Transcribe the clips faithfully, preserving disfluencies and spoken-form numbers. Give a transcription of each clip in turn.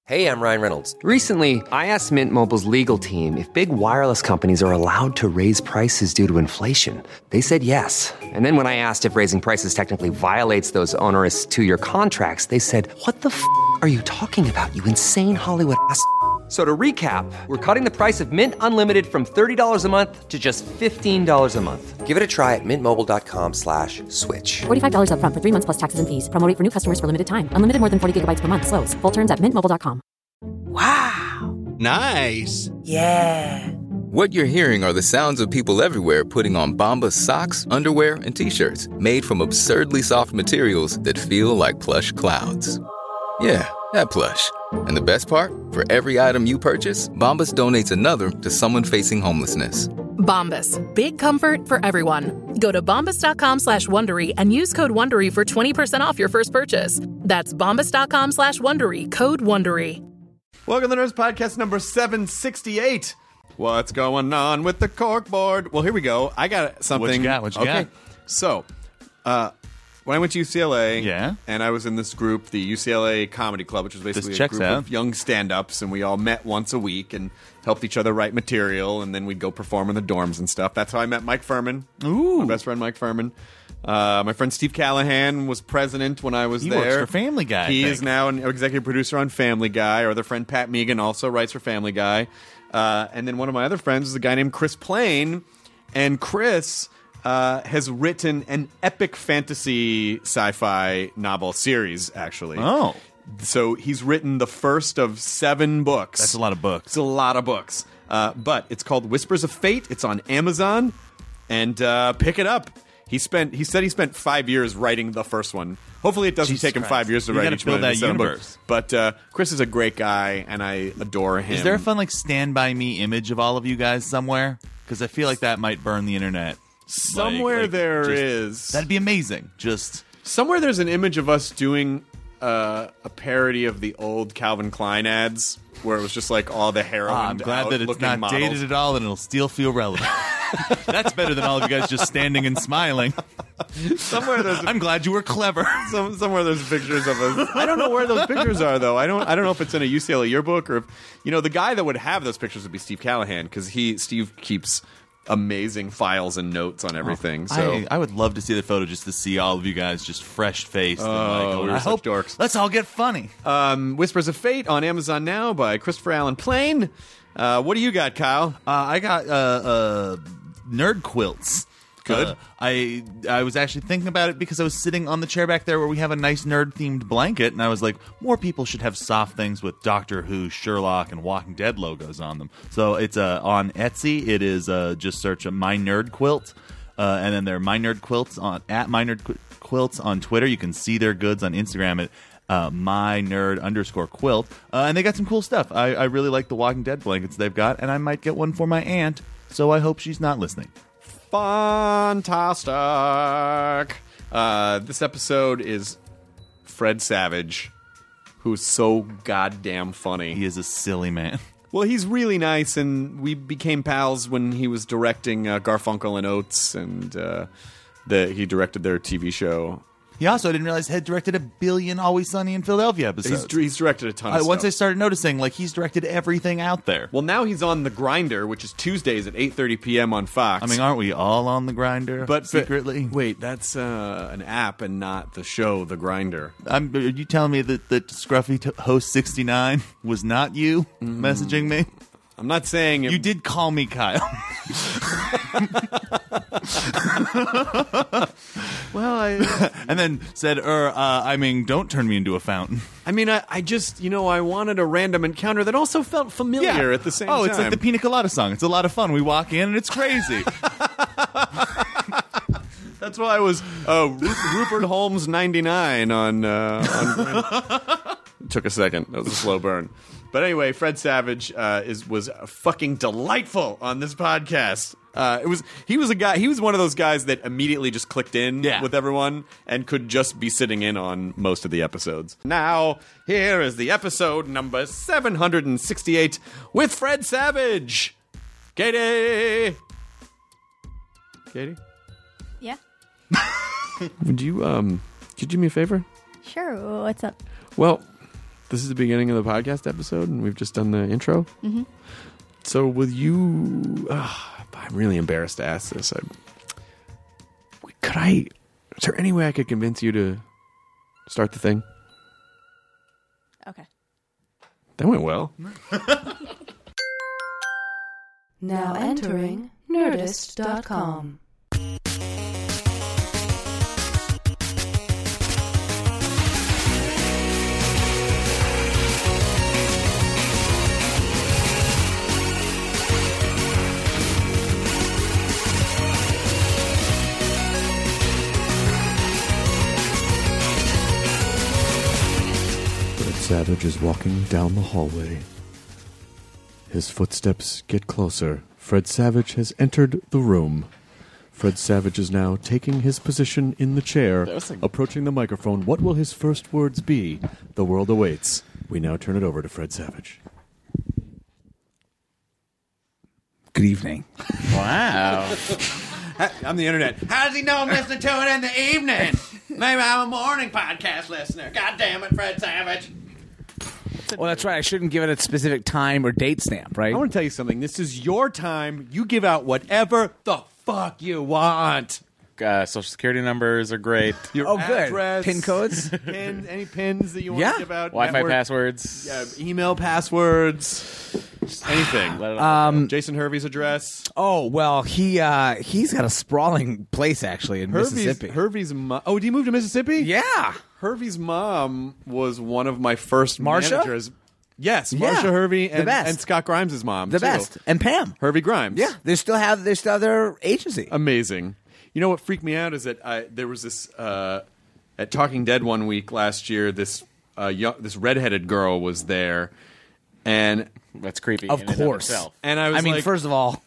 Hey, I'm Ryan Reynolds. Recently, I asked Mint Mobile's legal team if big wireless companies are allowed to raise prices due to inflation. They said yes. And then when I asked if raising prices technically violates those onerous two-year contracts, they said, what the f*** are you talking about, you insane Hollywood ass f- So to recap, we're cutting the price of Mint Unlimited from thirty dollars a month to just fifteen dollars a month. Give it a try at mintmobile.com slash switch. forty-five dollars up front for three months plus taxes and fees. Promo rate for new customers for limited time. Unlimited more than forty gigabytes per month. Slows full terms at mint mobile dot com. Wow. Nice. Yeah. What you're hearing are the sounds of people everywhere putting on Bombas socks, underwear, and T-shirts made from absurdly soft materials that feel like plush clouds. Yeah, that plush. And the best part? For every item you purchase, Bombas donates another to someone facing homelessness. Bombas. Big comfort for everyone. Go to bombas.com slash Wondery and use code Wondery for twenty percent off your first purchase. That's bombas.com slash Wondery. Code Wondery. Welcome to the Nerds Podcast number seven sixty-eight. What's going on with the corkboard? Well, here we go. I got something. What you got? What you okay. got? So, uh, when I went to U C L A, Yeah. and I was in this group, the U C L A Comedy Club, which was basically a checks group out. of young stand-ups, and we all met once a week and helped each other write material, and then we'd go perform in the dorms and stuff. That's how I met Mike Furman. Ooh. My best friend Mike Furman. Uh, my friend Steve Callahan was president when I was He there. works for Family Guy, I He think. is now an executive producer on Family Guy. Our other friend Pat Megan also writes for Family Guy. Uh, and then one of my other friends is a guy named Chris Plain. And Chris uh, has written an epic fantasy sci-fi novel series, actually. Oh. So he's written the first of seven books. That's a lot of books. It's a lot of books. Uh, but it's called Whispers of Fate. It's on Amazon. And uh, pick it up. He spent. He said he spent five years writing the first one. Hopefully, it doesn't Jesus take him Christ. five years to You write gotta each build one of that the seven universe. books. But uh, Chris is a great guy, and I adore him. Is there a fun like Stand By Me image of all of you guys somewhere? Because I feel like that might burn the internet. Somewhere Like- like, there just- is. That'd be amazing. Just Somewhere there's an image of us doing uh, a parody of the old Calvin Klein ads, where it was just like all the heroin. ah, I'm glad that it's not models. dated at all, and it'll still feel relevant. That's better than all of you guys just standing and smiling. Somewhere there's. A, I'm glad you were clever. Some, somewhere there's pictures of us. I don't know where those pictures are though. I don't. I don't know if it's in a U C L A yearbook or if you know the guy that would have those pictures would be Steve Callahan because he Steve keeps amazing files and notes on everything. So I, I would love to see the photo just to see all of you guys just fresh faced. Oh, and like, we were I such hope dorks. Let's all get funny. um, Whispers of Fate on Amazon now by Christopher Allen Plain. Uh, what do you got, Kyle? Uh, I got uh, uh, nerd quilts. Good. Uh, I I was actually thinking about it because I was sitting on the chair back there where we have a nice nerd themed blanket, and I was like, more people should have soft things with Doctor Who, Sherlock, and Walking Dead logos on them. So it's uh, on Etsy. It is uh, just search a My Nerd Quilt, uh, and then there are My Nerd Quilts on at My Nerd Qu- Quilts on Twitter. You can see their goods on Instagram at uh, my nerd underscore quilt, uh, and they got some cool stuff. I, I really like the Walking Dead blankets they've got, and I might get one for my aunt. So I hope she's not listening. Fantastic. Uh, this episode is Fred Savage, who's so goddamn funny. He is a silly man. Well, he's really nice, and we became pals when he was directing uh, Garfunkel and Oates, and uh, the, he directed their T V show. He also, I didn't realize, had directed a billion Always Sunny in Philadelphia episodes. He's, he's directed a ton of I, once I stuff. started noticing, like, he's directed everything out there. Well, now he's on The Grinder, which is Tuesdays at eight thirty p.m. on Fox. I mean, aren't we all on the grinder but secretly? But, wait, that's uh, an app and not the show, The Grinder. I'm, are you telling me that, that Scruffy t- Host sixty-nine was not you Mm. messaging me? I'm not saying it, You did call me Kyle. Well, I, And then said, er, uh, I mean, don't turn me into a fountain. I mean, I, I just, you know, I wanted a random encounter that also felt familiar at the same oh, time. it's like the Pina Colada song. It's a lot of fun. We walk in and it's crazy. That's why I was uh, Ru- Rupert Holmes ninety-nine on. Uh, on it took a second. That was a slow burn. But anyway, Fred Savage uh, is was fucking delightful on this podcast. Uh, it was he was a guy. He was one of those guys that immediately just clicked in Yeah. with everyone and could just be sitting in on most of the episodes. Now here is the episode number seven hundred sixty-eight with Fred Savage. Katie. Katie. Yeah. Would you um could you do me a favor? Sure. What's up? Well, This is the beginning of the podcast episode, and we've just done the intro. Mm-hmm. So, will you? Uh, I'm really embarrassed to ask this. I, could I? Is there any way I could convince you to start the thing? Okay. That went well. Now entering Nerdist dot com. Savage is walking down the hallway. His footsteps get closer. Fred Savage has entered the room. Fred Savage is now taking his position in the chair, like... approaching the microphone. What will his first words be? The world awaits. We now turn it over to Fred Savage. Good evening. Wow. I'm the internet. How does he know I'm listening to it in the evening? Maybe I'm a morning podcast listener. God damn it, Fred Savage. Well, that's right. I shouldn't give it a specific time or date stamp, right? I want to tell you something. This is your time. You give out whatever the fuck you want. Uh, social security numbers are great. Your oh, good. address, pin codes? Pin, any pins that you want yeah. to give out. Wi-Fi network, passwords. Yeah, email passwords. Anything. Let it all Um, go. Jason Hervey's address. Oh, well, he uh, he's got a sprawling place, actually, in Hervey's, Mississippi. Hervey's mom. Oh, did he move to Mississippi? Yeah. Hervey's mom was one of my first Marsha? managers. Yes, Yeah, Marsha Hervey the and, best. and Scott Grimes' mom. The too. best. And Pam. Hervey Grimes. Yeah, they still have they still have their agency. Amazing. You know what freaked me out is that I, there was this uh, at Talking Dead one week last year. This uh, young, this redheaded girl was there, and That's creepy. Of in and course. itself. and I was I mean, like, first of all,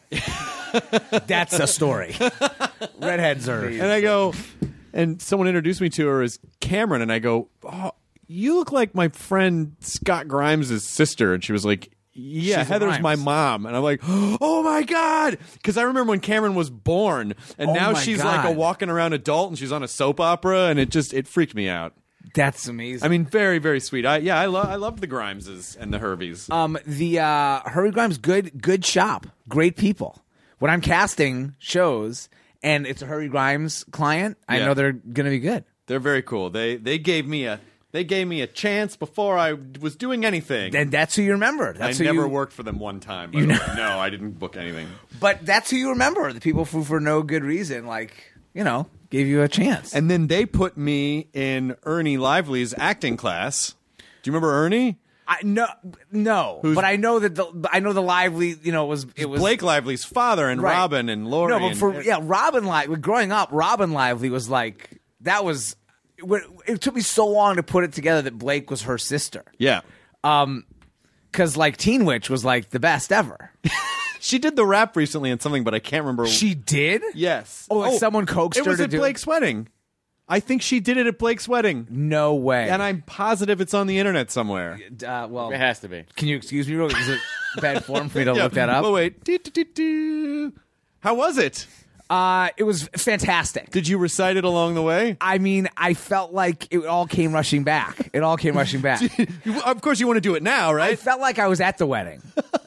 that's a story. Redheads are. and I go, and someone introduced me to her as Cameron, and I go, oh, you look like my friend Scott Grimes' sister, and she was like, yeah, She's Heather's Grimes. my mom. And I'm like, oh my God. Because I remember when Cameron was born, and Oh now my she's God. like a walking around adult, and she's on a soap opera, and it just, it freaked me out. That's amazing. I mean, very, very sweet. I yeah, I love I love the Grimeses and the Herveys. Um, the uh, Hurry Grimes, good, good shop, great people. When I'm casting shows and it's a Hurry Grimes client, I Yeah. know they're gonna be good. They're very cool. They they gave me a they gave me a chance before I was doing anything. And that's who you remember. That's I who never you, worked for them one time. By You the know- way. No, I didn't book anything. But that's who you remember. The people who, for no good reason, like you know, gave you a chance. And then they put me in Ernie Lively's acting class. Do you remember Ernie? I no, no. Who's- but I know that the I know the Lively. You know, it was it was Blake Lively's father and Right. Robin and Lori. No, but and- for yeah, Robin Lively. Growing up, Robin Lively was like that was. It, it took me so long to put it together that Blake was her sister. yeah. Um, because like Teen Witch was like the best ever. She did the rap recently in something, but I can't remember. She did? Yes. Oh, like someone coaxed it her was to at do it? Blake's wedding. I think she did it at Blake's wedding. No way. And I'm positive it's on the internet somewhere. uh, well, It has to be. can you excuse me? Real quick? Is it bad form for me to Yeah. look that up? Oh, wait. Do, do, do, do. How was it? Uh, it was fantastic. Did you recite it along the way? I mean, I felt like it all came rushing back. It all came rushing back. You- of course, you want to do it now, I right? felt like I was at the wedding.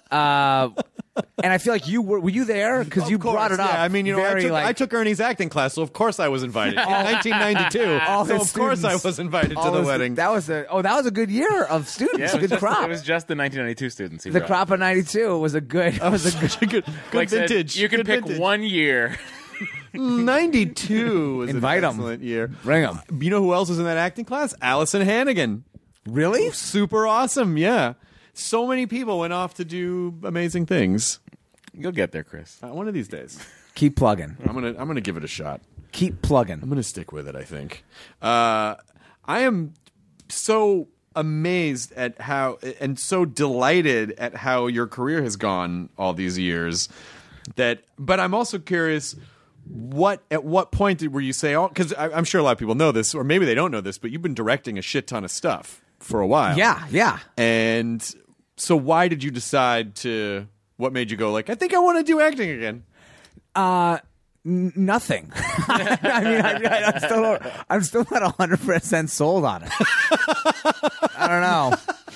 Uh, and I feel like you were. Were you there? Because Of you course, brought it up. Yeah, I mean, you know, I very, took, like, I took Ernie's acting class, so of course I was invited. In nineteen ninety-two, all so his of course I students- was invited to all the his- wedding. That was a oh, that was a good year of students. Yeah, it a was, good just, crop. it was just the nineteen ninety-two students. He the brought. crop of ninety-two was a good. That was was a good. such a good, good Blake said, vintage. you can good pick vintage. one year. ninety-two was Invite an 'em. excellent year. Bring 'em. You know who else was in that acting class? Allison Hannigan. Really? Super awesome, yeah. So many people went off to do amazing things. You'll get there, Chris. Uh, one of these days, Keep plugging. I'm gonna I'm gonna give it a shot. Keep plugging. I'm gonna stick with it. I think. Uh, I am so amazed at how and so delighted at how your career has gone all these years. That, but I'm also curious. What at what point did were you say? Oh, because I'm sure a lot of people know this, or maybe they don't know this, but you've been directing a shit ton of stuff for a while. Yeah, yeah. And so, why did you decide to? What made you go like? I think I want to do acting again. Uh, n- nothing. I mean, I, I'm still, I'm still not one hundred percent sold on it. I don't know.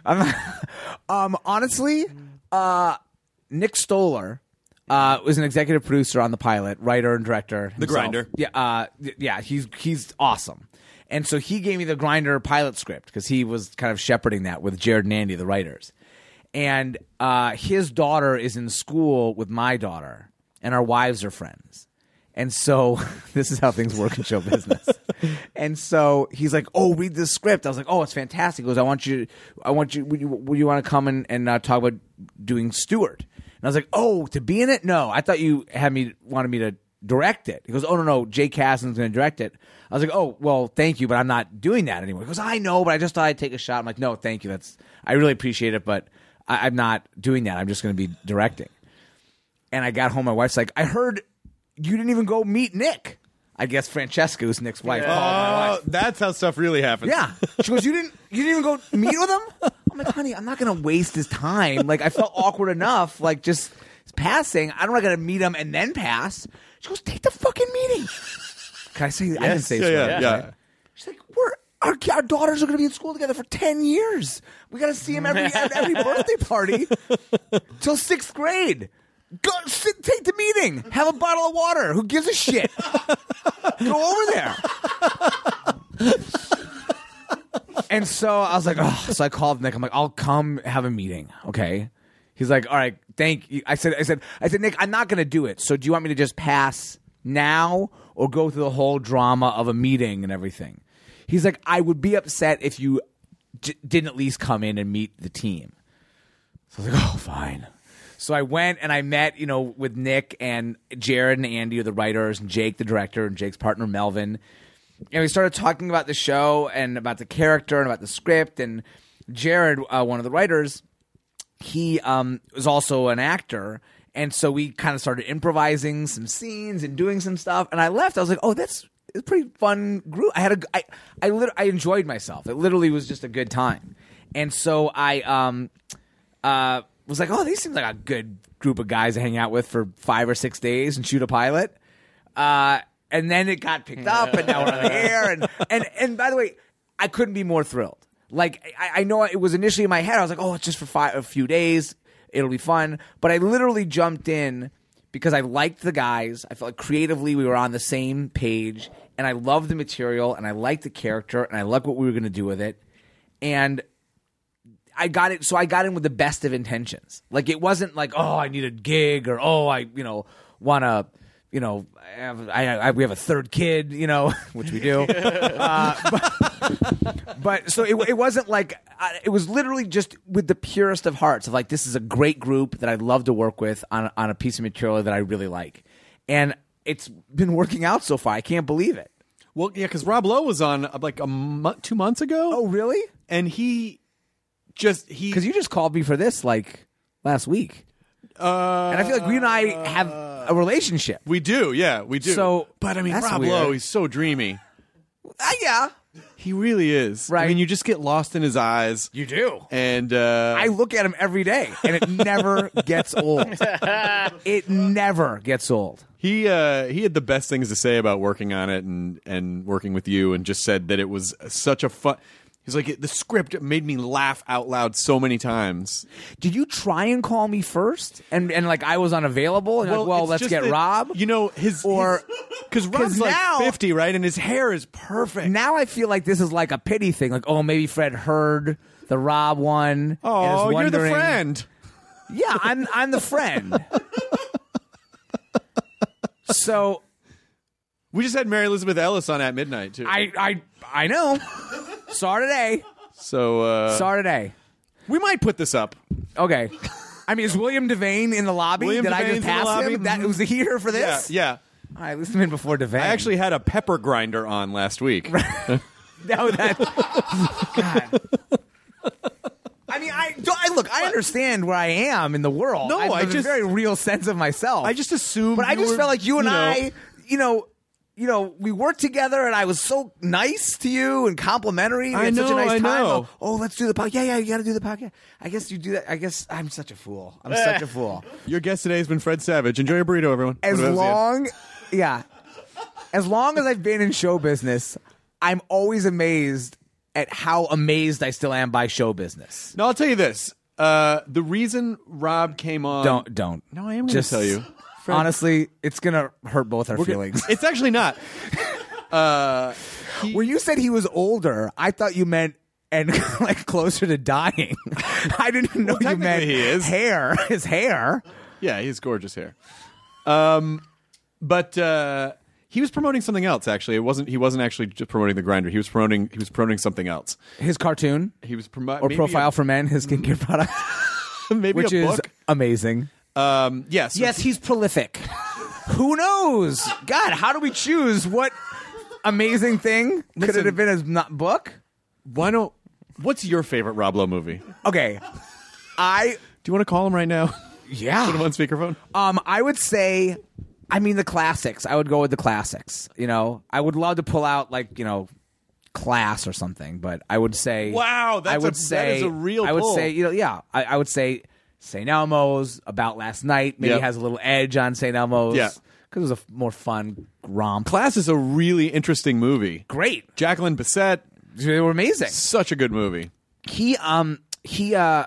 I'm not, um, honestly, uh, Nick Stoller uh, was an executive producer on the pilot, writer and director. The himself. Grinder. Yeah, uh, yeah, he's he's awesome. And so he gave me the Grinder pilot script because he was kind of shepherding that with Jared and Andy, the writers. And uh, his daughter is in school with my daughter, and our wives are friends. And so this is how things work in show business. And so he's like, "Oh, read this script." I was like, "Oh, it's fantastic." He goes, "I want you, I want you, would you, would you want to come and, and uh, talk about doing Stewart?" And I was like, "Oh, to be in it? No, I thought you had me wanted me to direct it." He goes, "Oh no, no, Jay Kasdan's going to direct it." I was like, "Oh, well, thank you, but I'm not doing that anymore." He goes, "I know, but I just thought I'd take a shot." I'm like, "No, thank you. That's I really appreciate it, but I, I'm not doing that. I'm just going to be directing." And I got home. My wife's like, "I heard you didn't even go meet Nick." I guess Francesca, who's Nick's wife, Yeah. called my Oh, wife. that's how stuff really happens. Yeah. She goes, "You didn't you didn't even go meet with him?" I'm like, "Honey, I'm not going to waste his time. Like, I felt awkward enough, like, just passing. I'm not going to meet him and then pass." She goes, "Take the fucking meeting." Can I say I didn't Yes. say Yeah, swear, yeah, right? yeah. She's like, "We're our, our daughters are going to be in school together for ten years. We got to see him every at every birthday party till sixth grade. Go sit, take the meeting. Have a bottle of water. Who gives a shit? Go over there." And so I was like, "Oh." So I called Nick. I'm like, "I'll come have a meeting, okay?" He's like, "All right, thank you." I said, "I said, I said, Nick, I'm not going to do it. So do you want me to just pass now or go through the whole drama of a meeting and everything?" He's like, "I would be upset if you j- didn't at least come in and meet the team." So I was like, "Oh, fine." So I went and I met, you know, with Nick and Jared and Andy, the writers, and Jake, the director, and Jake's partner, Melvin. And we started talking about the show and about the character and about the script. And Jared, uh, one of the writers, he um, was also an actor. And so we kind of started improvising some scenes and doing some stuff. And I left. I was like, "Oh, that's a pretty fun group." I had a, I, I, lit- I enjoyed myself. It literally was just a good time. And so I um, uh, was like, "Oh, these seem like a good group of guys to hang out with for five or six days and shoot a pilot." Uh, and then it got picked up, and now we're on the air. And, and, and by the way, I couldn't be more thrilled. Like, I, I know it was initially in my head. I was like, "Oh, it's just for five, a few days. It'll be fun." But I literally jumped in because I liked the guys. I felt like creatively we were on the same page, and I loved the material, and I liked the character, and I liked what we were going to do with it. And I got it. So I got in with the best of intentions. Like, it wasn't like, "Oh, I need a gig," or, "Oh, I, you know, want to, you know, I have, I, I, we have a third kid," you know, which we do. uh, but, but so it, it wasn't like, uh, it was literally just with the purest of hearts of like, this is a great group that I'd love to work with on, on a piece of material that I really like. And it's been working out so far. I can't believe it. Well, yeah, because Rob Lowe was on uh, like a mo- two months ago. Oh, really? And he just he because you just called me for this like last week, uh, and I feel like we and I have a relationship. We do, yeah, we do. So, but I mean, that's Rob weird. Lowe, he's so dreamy. Uh, yeah, he really is. Right. I mean, you just get lost in his eyes. You do. And uh, I look at him every day, and it never gets old. It never gets old. He uh, he had the best things to say about working on it and, and working with you, and just said that it was such a fun. He's like, the script made me laugh out loud so many times. Did you try and call me first, and and like I was unavailable? And well, like, well it's let's just get that, Rob. You know his or because Rob's like now, fifty, right? And his hair is perfect. Now I feel like this is like a pity thing. Like, oh, maybe Fred heard the Rob one. Oh, and is you're the wondering- friend. Yeah, I'm I'm the friend. So we just had Mary Elizabeth Ellis on at midnight too. I I I know. Saw her today. So uh, Saw her today. We might put this up. Okay. I mean, is William Devane in the lobby? William Did I Devane's in just the pass lobby? him? That was he here for this? Yeah, yeah. All right, listen in before Devane. I actually had a pepper grinder on last week. No, that. God. I mean, I, don't, I look. I understand where I am in the world. No, I have I a just- very real sense of myself. I just assumed, but I you just were, felt like you and you know- I, you know, you know, we worked together, and I was so nice to you and complimentary. We I had such a know, nice I time. know. Oh, oh, let's do the podcast. Yeah, yeah, you got to do the podcast. I guess you do that. I guess I'm such a fool. I'm such a fool. Your guest today has been Fred Savage. Enjoy your burrito, everyone. As What about you? long, yeah, as long as I've been in show business, I'm always amazed at how amazed I still am by show business. No, I'll tell you this. Uh, the reason Rob came on... Don't, don't. No, I am going to Just tell you. Fred, honestly, it's going to hurt both our we're feelings. Gonna, it's actually not. Uh, he, when you said he was older, I thought you meant and like closer to dying. I didn't know well, you meant he is. hair. His hair. Yeah, he has gorgeous hair. Um, but uh, he was promoting something else. Actually, it wasn't. He wasn't actually just promoting the grinder. He was promoting. He was promoting something else. His cartoon. He was promoting or profile a, for men. His skincare product. Maybe which a is book. Amazing. Um, yes. Yes, he's prolific. Who knows? God, how do we choose what amazing thing could Listen, it have been? His not book? Why don't? What's your favorite Rob Lowe movie? Okay, I. Do you want to call him right now? Yeah. Put him on speakerphone. Um, I would say, I mean, the classics. I would go with the classics. You know, I would love to pull out like you know, Class or something, but I would say, wow, that's I would a, say, that is a real. I would pull. say, you know, yeah, I, I would say Saint Elmo's, About Last Night. Maybe Yep. has a little edge on Saint Elmo's. Yeah. Because it was a f- more fun romp. Class is a really interesting movie. Great. Jacqueline Bisset. They were amazing. Such a good movie. He, um, he, uh,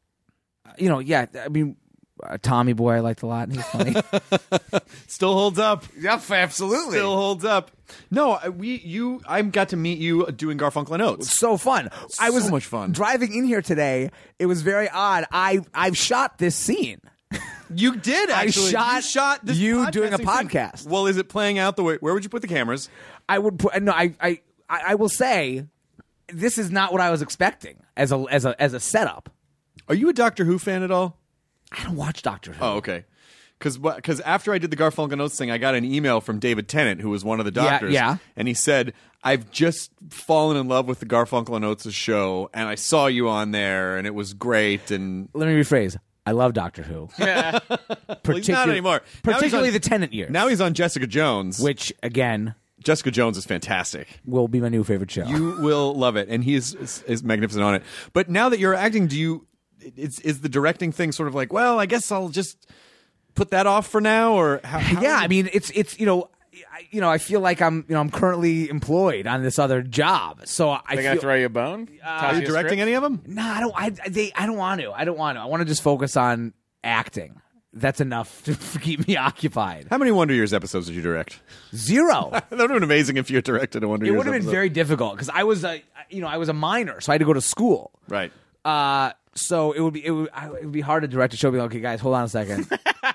you know, yeah, I mean, uh, Tommy Boy I liked a lot, and he's funny. Still holds up. Yep, absolutely. Still holds up. No, I- we, you, I got to meet you doing Garfunkel and Oates. So fun. I was so much fun. Driving in here today, it was very odd. I, I've shot this scene. You did actually. I shot you shot this you doing a podcasting podcast. thing. Well, is it playing out the way? Where would you put the cameras? I would put no. I, I I I will say, this is not what I was expecting as a as a as a setup. Are you a Doctor Who fan at all? I don't watch Doctor Who. Oh, okay. Because because after I did the Garfunkel and Oates thing, I got an email from David Tennant, who was one of the Yeah, doctors. yeah. And he said, I've just fallen in love with the Garfunkel and Oates show, and I saw you on there, and it was great. And Let me rephrase. I love Doctor Who. well, he's not anymore. Now he's Particularly on- the Tennant years. Now he's on Jessica Jones. Which, again, Jessica Jones is fantastic. will be my new favorite show. You will love it, and he is, is is magnificent on it. But now that you're acting, do you is is the directing thing sort of like, well, I guess I'll just put that off for now, or how? how yeah, I mean, it's it's you know, I, you know, I feel like I'm you know I'm currently employed on this other job, so I They feel, gotta throw you a bone. are you directing any of them? No, I don't. I they. I don't want to. I don't want to. I want to just focus on acting. That's enough to keep me occupied. How many Wonder Years episodes did you direct? Zero. That would have been amazing if you had directed a Wonder It Years would have been episode. very difficult because I was a you know I was a minor, so I had to go to school. Right. Uh, so it would be it would, I, it would be hard to direct a show. Be like, okay, guys, hold on a second.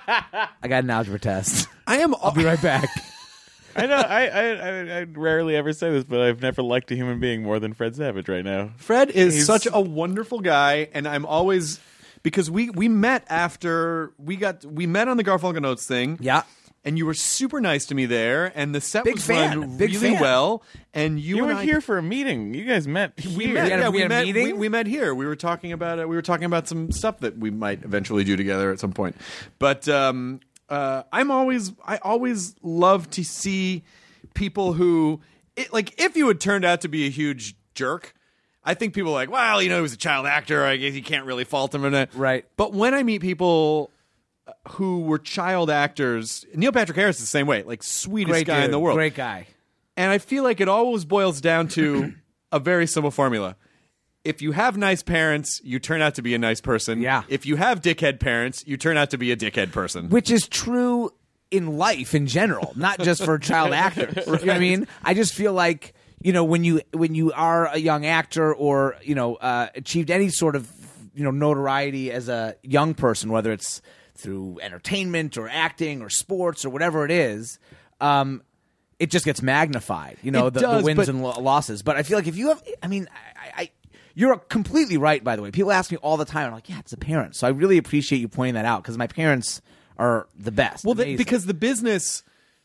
I got an algebra test. I am. I'll be right back. I know. I, I I I rarely ever say this, but I've never liked a human being more than Fred Savage right now. Fred is He's- such a wonderful guy, and I'm always because we we met after we got we met on the Garfunkel and Oates thing. Yeah. And you were super nice to me there, and the set Big was fan. run Big really fan. well. And you, You and were I, here for a meeting. You guys met here. We met. We had a- yeah, we we, had a met. meeting? We, we met here. We were talking about it. We were talking about some stuff that we might eventually do together at some point. But um, uh, I'm always, I always love to see people who, it, like, if you had turned out to be a huge jerk. I think people are like, well, you know, he was a child actor. I guess you can't really fault him in it. Right. But when I meet people who were child actors, Neil Patrick Harris is the same way, like sweetest Great guy dude. in the world. Great guy. And I feel like it always boils down to a very simple formula. If you have nice parents, you turn out to be a nice person. Yeah. If you have dickhead parents, you turn out to be a dickhead person. Which is true in life in general, not just for child actors. You know what I mean? I just feel like, you know, when you when you are a young actor or, you know, uh, achieved any sort of, you know, notoriety as a young person, whether it's through entertainment or acting or sports or whatever it is, um, it just gets magnified, you know, It the, does, the wins but- and lo- losses. But I feel like if you have, I mean, I, I, you're completely right, by the way. People ask me all the time, I'm like, yeah, it's the parents. So I really appreciate you pointing that out because my parents are the best. Well, the, Amazing. because the business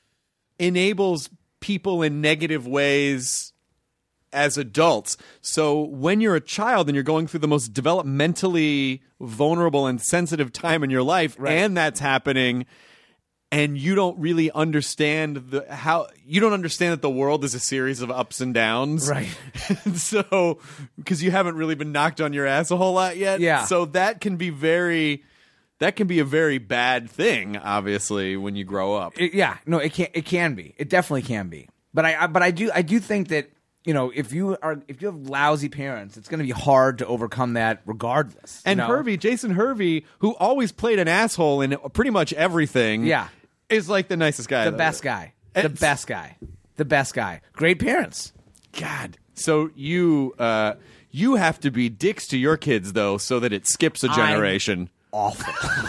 enables people in negative ways as adults. So when you're a child and you're going through the most developmentally vulnerable and sensitive time in your life, Right. and that's happening, and you don't really understand the how you don't understand that the world is a series of ups and downs, Right. And so because you haven't really been knocked on your ass a whole lot yet, Yeah. So that can be very. That can be a very bad thing, obviously, when you grow up. It- yeah, no, it can it can be. It definitely can be. But I, I but I do I do think that you know, if you are if you have lousy parents, it's going to be hard to overcome that regardless. And you know? Hervey, Jason Hervey, who always played an asshole in pretty much everything, Yeah. is like the nicest guy. the best guy, the It's- best guy, the best guy. Great parents. God. So you uh, you have to be dicks to your kids though, so that it skips a generation. Awful.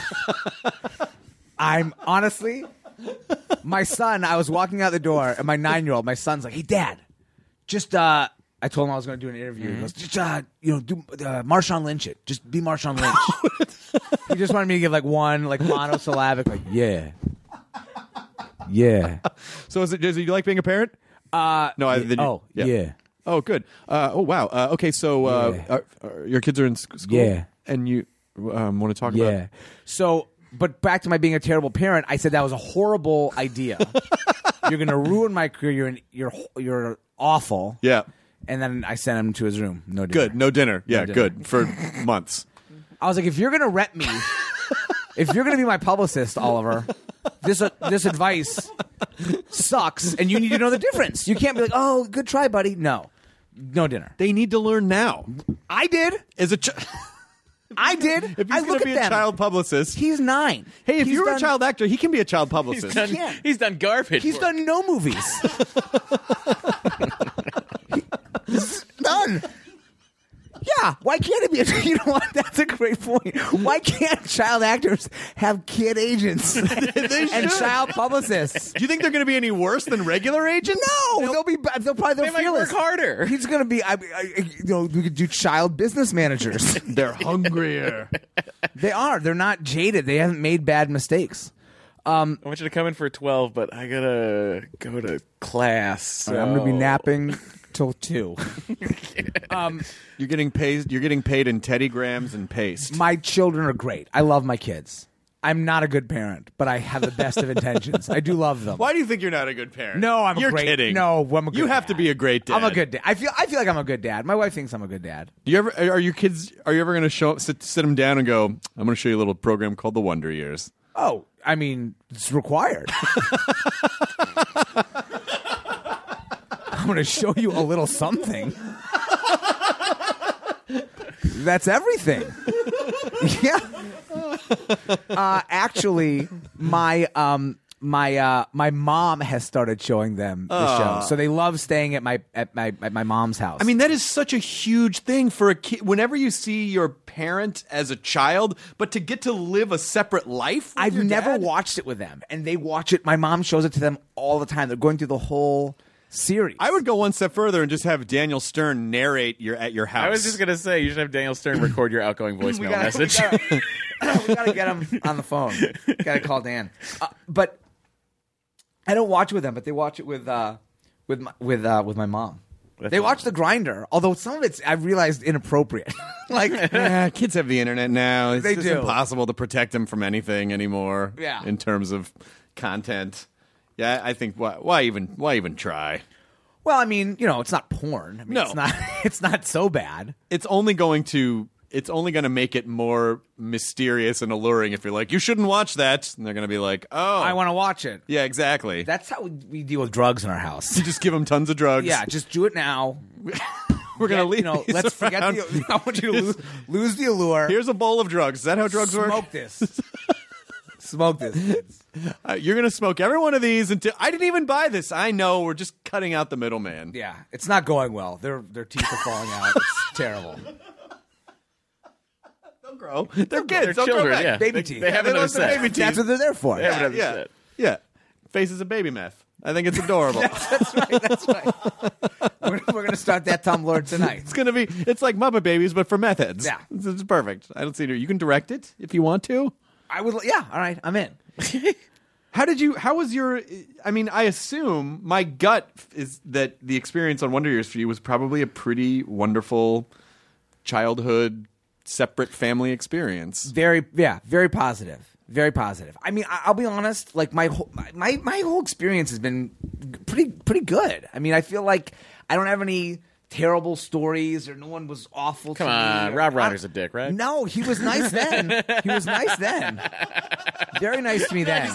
I'm honestly, my son. I was walking out the door, and my nine-year-old, my son's like, "Hey, Dad, just uh." I told him I was going to do an interview. He goes, just, uh, you know, do uh, Marshawn Lynch it. Just be Marshawn Lynch. He just wanted me to give like one, like monosyllabic, like yeah, yeah. So is it? Does you like being a parent? Uh, No, I, then you- oh yeah. Oh, good. Uh, oh, wow. Uh, okay, so uh, Yeah. are, are your kids are in sc- school, Yeah. and you um, want to talk Yeah. about? So, but back to my being a terrible parent, I said that was a horrible idea. You're going to ruin my career. You're an, you're you're awful. Yeah. And then I sent him to his room. No dinner. Good. No dinner. Yeah, dinner. good for months. I was like, if you're going to rep me, if you're going to be my publicist, Oliver, this uh, this advice sucks, and you need to know the difference. You can't be like, oh, good try, buddy. No, no dinner. They need to learn now. I did. As a ch- I did. if he's I going look to be at a them. child publicist, He's nine. hey, if He's you're done- a child actor, he can be a child He's publicist. done, Yeah. he's done garbage. He's work. done no movies. He's done. Yeah, why can't it be? A, you know what? That's a great point. Why can't child actors have kid agents and child publicists? Do you think they're going to be any worse than regular agents? No, they'll be. They'll probably they're They might fearless. work harder. He's going to be. I, I, you know, we could do child business managers. They're hungrier. They are. They're not jaded. They haven't made bad mistakes. Um, I want you to come in for twelve, but I gotta go to class. So. I'm going to be napping till two. um, You're getting paid. You're getting paid in Teddy Grahams and paste. My children are great. I love my kids. I'm not a good parent, but I have the best of intentions. I do love them. Why do you think you're not a good parent? No, I'm You're a great. kidding. No, I'm a good You have dad. to be a great dad. I'm a good dad. I feel. I feel like I'm a good dad. My wife thinks I'm a good dad. Do you ever? Are your kids? Are you ever going to show sit, sit them down and go? I'm going to show you a little program called the Wonder Years. Oh, I mean, it's required. I'm going to show you a little something. That's everything. Yeah. Uh, actually, my um my uh my mom has started showing them the Oh. show, so they love staying at my at my at my mom's house. I mean, that is such a huge thing for a kid. Whenever you see your parent as a child, but to get to live a separate life. With I've your never dad? watched it with them, and they watch it. My mom shows it to them all the time. They're going through the whole series. I would go one step further and just have Daniel Stern narrate your at your house. I was just gonna say you should have Daniel Stern record your outgoing voicemail we gotta, message. We gotta, we gotta get him on the phone. Gotta call Dan. Uh, but I don't watch it with them, but they watch it with uh, with my, with uh, with my mom. That's they watch The Grinder, although some of it's I realized inappropriate. Like yeah, kids have the internet now. It's They just do. impossible to protect them from anything anymore. Yeah. in terms of content. Yeah, I think why, why even why even try? Well, I mean, you know, it's not porn. I mean, No. it's not. It's not so bad. It's only going to it's only going to make it more mysterious and alluring if you're like, you shouldn't watch that, and they're going to be like, oh, I want to watch it. yeah, exactly. That's how we, we deal with drugs in our house. You just give them tons of drugs. Yeah, just do it now. we're going to Get- leave. You know, these let's forget around. the. I want you to lose, lose the allure. Here's a bowl of drugs. Is that how drugs Smoke work? this. Smoke this. Kids. Uh, you're going to smoke every one of these until I didn't even buy this. I know. We're just cutting out the middleman. Yeah, it's not going well. Their their teeth are falling out. It's terrible. They'll grow. They're kids. They're They'll grow children, back. yeah. Baby They- teeth. They have they another love the set. baby teeth. That's what they're there for. They have Yeah, another yeah, set. yeah. Faces of baby meth. I think it's adorable. That's right. That's right. We're, we're gonna start that Tumblr tonight. It's gonna be. It's like Muppet Babies, but for meth heads. Yeah. it's, it's perfect. I don't see it. You can direct it if you want to. I would. Yeah. All right. I'm in. How did you? How was your? I mean, I assume my gut is that the experience on Wonder Years for you was probably a pretty wonderful childhood, separate family experience. Very. Yeah. Very positive. Very positive. I mean, I, I'll be honest. Like my whole my my whole experience has been pretty pretty good. I mean, I feel like I don't have any terrible stories, or no one was awful Come to on, me. Rob I- Reiner's a dick, right? No, he was nice then. He was nice then. Very nice to me then.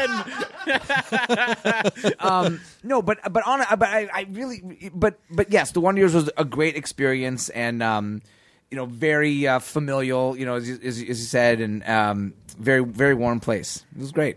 um, no, but but on but I, I really but but yes, the Wonder Years was a great experience, and um, you know, very uh, familial. You know, as, you- as, you- as you said, and um, very very warm place. It was great.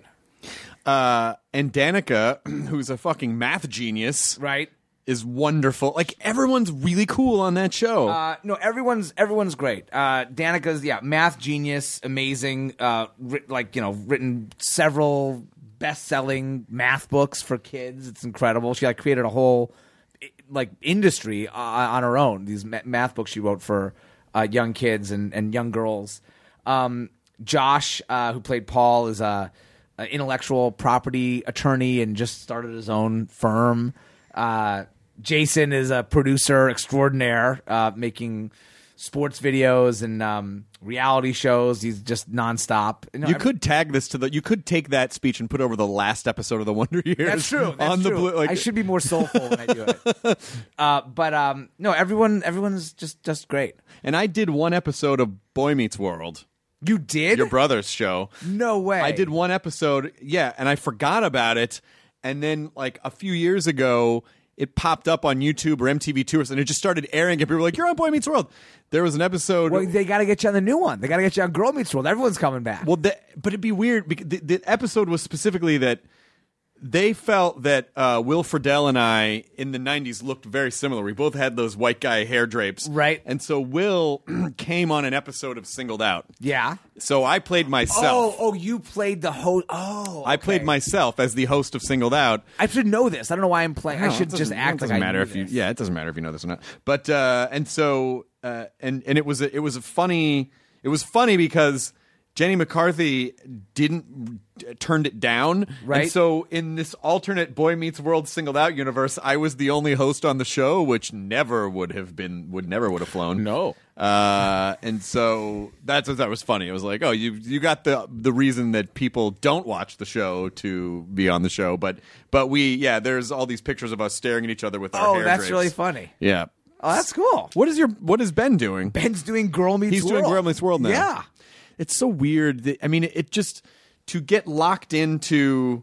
Uh, and Danica, who's a fucking math genius, right, is wonderful. Like everyone's really cool on that show. Uh, no, everyone's everyone's great. Uh, Danica's yeah, math genius, amazing. Uh, writ- like you know, written several best-selling math books for kids. It's incredible. She like created a whole i- like industry uh, on her own. These ma- math books she wrote for uh, young kids and, and young girls. Um, Josh, uh, who played Paul, is a, a intellectual property attorney and just started his own firm. Uh, Jason is a producer extraordinaire, uh, making sports videos and um, reality shows. He's just nonstop. know, you I- could tag this to the. You could take that speech and put over the last episode of the Wonder Years. That's true. That's on the true. blue, like, I should be more soulful when I do it. Uh, but um, no, everyone, everyone's just just great. And I did one episode of Boy Meets World. You did? Your brother's show. No way. I did one episode, yeah, and I forgot about it. And then, like, a few years ago, it popped up on YouTube or M T V Tours, and it just started airing, and people were like, you're on Boy Meets World. There was an episode. Well, they got to get you on the new one. They got to get you on Girl Meets World. Everyone's coming back. Well, the, but it'd be weird because the, the episode was specifically that they felt that uh, Will Friedle and I in the nineties looked very similar. We both had those white guy hair drapes. Right. And so Will came on an episode of Singled Out. Yeah. So I played myself. Oh, oh, you played the host. Oh, I played myself as the host of Singled Out. I should know this. I don't know why I'm playing. I No, should it just doesn't- act it doesn't like I matter knew if you. this. Yeah, it doesn't matter if you know this or not. But uh, and so uh, and and it was a, it was a funny. It was funny because Jenny McCarthy didn't turned it down, Right. And so in this alternate Boy Meets World Singled Out universe, I was the only host on the show, which never would have been would never would have flown. No. Uh, and so that's that was funny. It was like, oh, you you got the the reason that people don't watch the show to be on the show, but but we yeah, there's all these pictures of us staring at each other with our Oh, hair that's drapes. really funny. Yeah. Oh, that's cool. What is your what is Ben doing? Ben's doing Girl Meets He's World. doing Girl Meets World now. Yeah. It's so weird. That, I mean, it, it just to get locked into,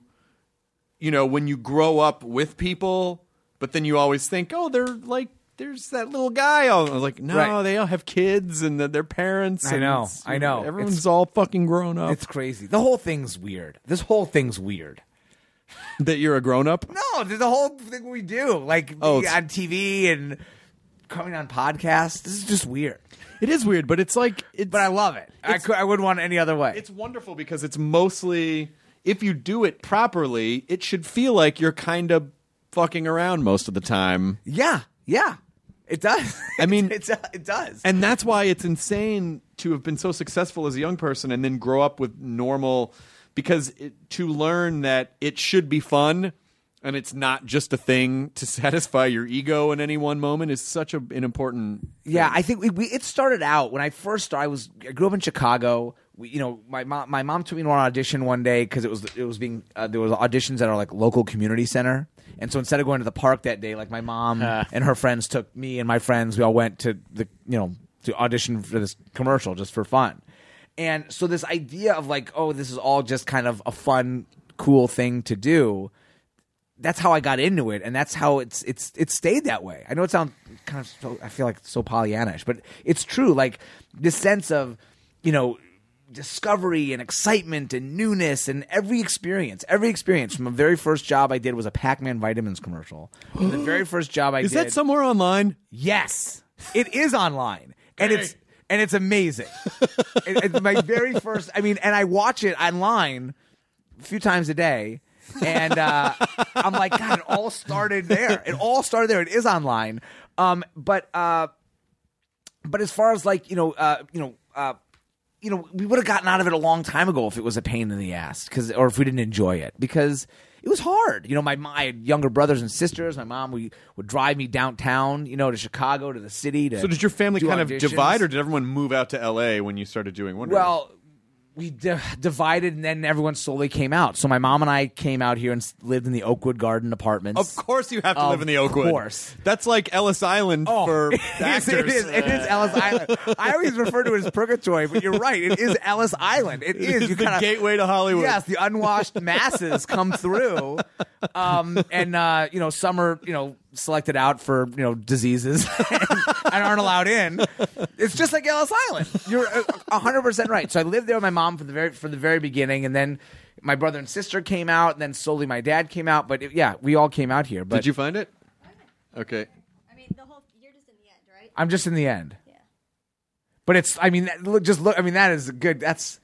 you know, when you grow up with people, but then you always think, oh, they're like, there's that little guy. Oh, like, no, Right. they all have kids and their parents. I and know. it's- I know. Everyone's It's- all fucking grown up. It's crazy. The whole thing's weird. This whole thing's weird. That you're a grown up. No, the the whole thing we do, like Oh, being it's- on T V and coming on podcasts. This is just weird. It is weird, but it's like, it's, But I love it. I, could, I wouldn't want it any other way. it's wonderful because it's mostly, if you do it properly, it should feel like you're kind of fucking around most of the time. Yeah, yeah, it does. I mean, it's, uh, it does. And that's why it's insane to have been so successful as a young person and then grow up with normal, because it, to learn that it should be fun and it's not just a thing to satisfy your ego in any one moment is such a, an important. Yeah, I think we, we it started out when I first started. I was I grew up in Chicago. We, you know, my mom my mom took me to an audition one day because it was it was being uh, there was auditions at our like local community center, and so instead of going to the park that day, like my mom and her friends took me and my friends, we all went to the you know to audition for this commercial just for fun, and so this idea of like, oh, this is all just kind of a fun, cool thing to do. That's how I got into it, and that's how it's it's it stayed that way. I know it sounds kind of so, I feel like so Pollyannish, but it's true. Like this sense of, you know, discovery and excitement and newness and every experience, every experience from the very first job I did was a Pac-Man vitamins commercial. From the very first job I Is did. that somewhere online? Yes, it is online, and it's and it's amazing. it, it's my very first. I mean, and I watch it online a few times a day. And uh, I'm like, God, it all started there. It all started there. It is online. Um, but uh, but as far as like you know, uh, you know, uh, you know, we would have gotten out of it a long time ago if it was a pain in the ass, because or if we didn't enjoy it, because it was hard. You know, my my younger brothers and sisters, my mom we, would drive me downtown, you know, to Chicago, to the city. To So did your family do kind auditions. of divide, or did everyone move out to L A when you started doing Wonder Well, we d- divided, and then everyone slowly came out. So my mom and I came out here and s- lived in the Oakwood Garden Apartments. Of course you have to Of live in the Oakwood. Of course. That's like Ellis Island Oh, for it is, actors. it is. It is Ellis Island. I always refer to it as Purgatory, but you're right. It is Ellis Island. It is. It's You the kinda- gateway to Hollywood. Yes, the unwashed masses come through, um, and uh, you know some are you know selected out for you know diseases and, and aren't allowed in. It's just like Ellis Island. You're a hundred percent right. So I lived there with my mom for the very for the very beginning, and then my brother and sister came out, and then slowly my dad came out. But it, yeah, we all came out here. But Did you find it? Okay. I mean, the whole you're just in the end, right? I'm just in the end. Yeah. But it's. I mean, that- look. Just look. I mean, that is good. That's.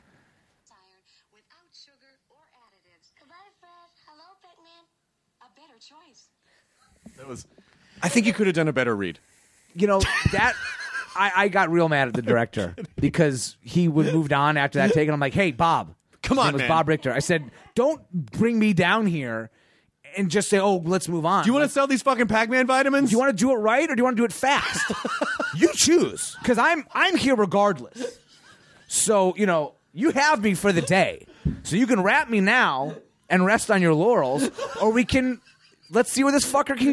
That was. I think you could have done a better read. You know that. I, I got real mad at the director because he would moved on after that take, and I'm like, "Hey, Bob, Come His on, name was man. Bob Richter." I said, "Don't bring me down here and just say, oh, let's move on." Do you want to sell these fucking Pac-Man vitamins? Do you want to do it right or do you want to do it fast? You choose, because I'm I'm here regardless. So you know you have me for the day, so you can wrap me now and rest on your laurels, or we can let's see where this fucker can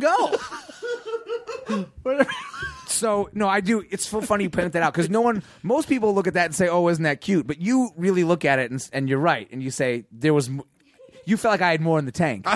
go. So no, I do. It's so funny you pointed that out because no one, most people look at that and say, "Oh, isn't that cute?" But you really look at it and, and you're right, and you say there was. m- You felt like I had more in the tank,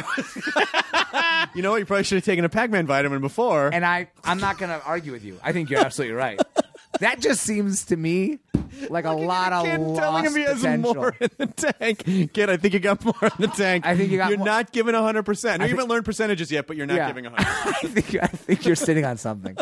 You know what? You probably should have taken a Pac-Man vitamin before. and I I'm not going to argue with you. I think you're absolutely right. That just seems to me like a lot of Kid lost telling him he has potential. more in the tank. Kid, I think you got more in the tank. I think you got You're more- not giving one hundred percent. I You think- haven't learned percentages yet, but you're not Yeah. giving one hundred percent. I think I think you're sitting on something.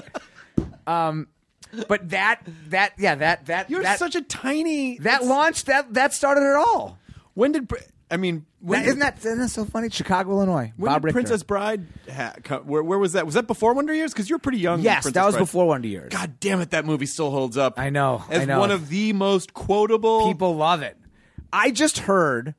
Um, but that that yeah that that You're that, such a tiny... that that's- launched that that started it all. When did... Br- I mean... When That, did, isn't that isn't that so funny? Chicago, Illinois. when Bob did Richter. Princess Bride... Ha- co- where, where was that? Was that before Wonder Years? Because you're pretty young. when Yes, Princess that was Bride- before Wonder Years. God damn it, that movie still holds up. I know. As I know. one of the most quotable... People love it. I just heard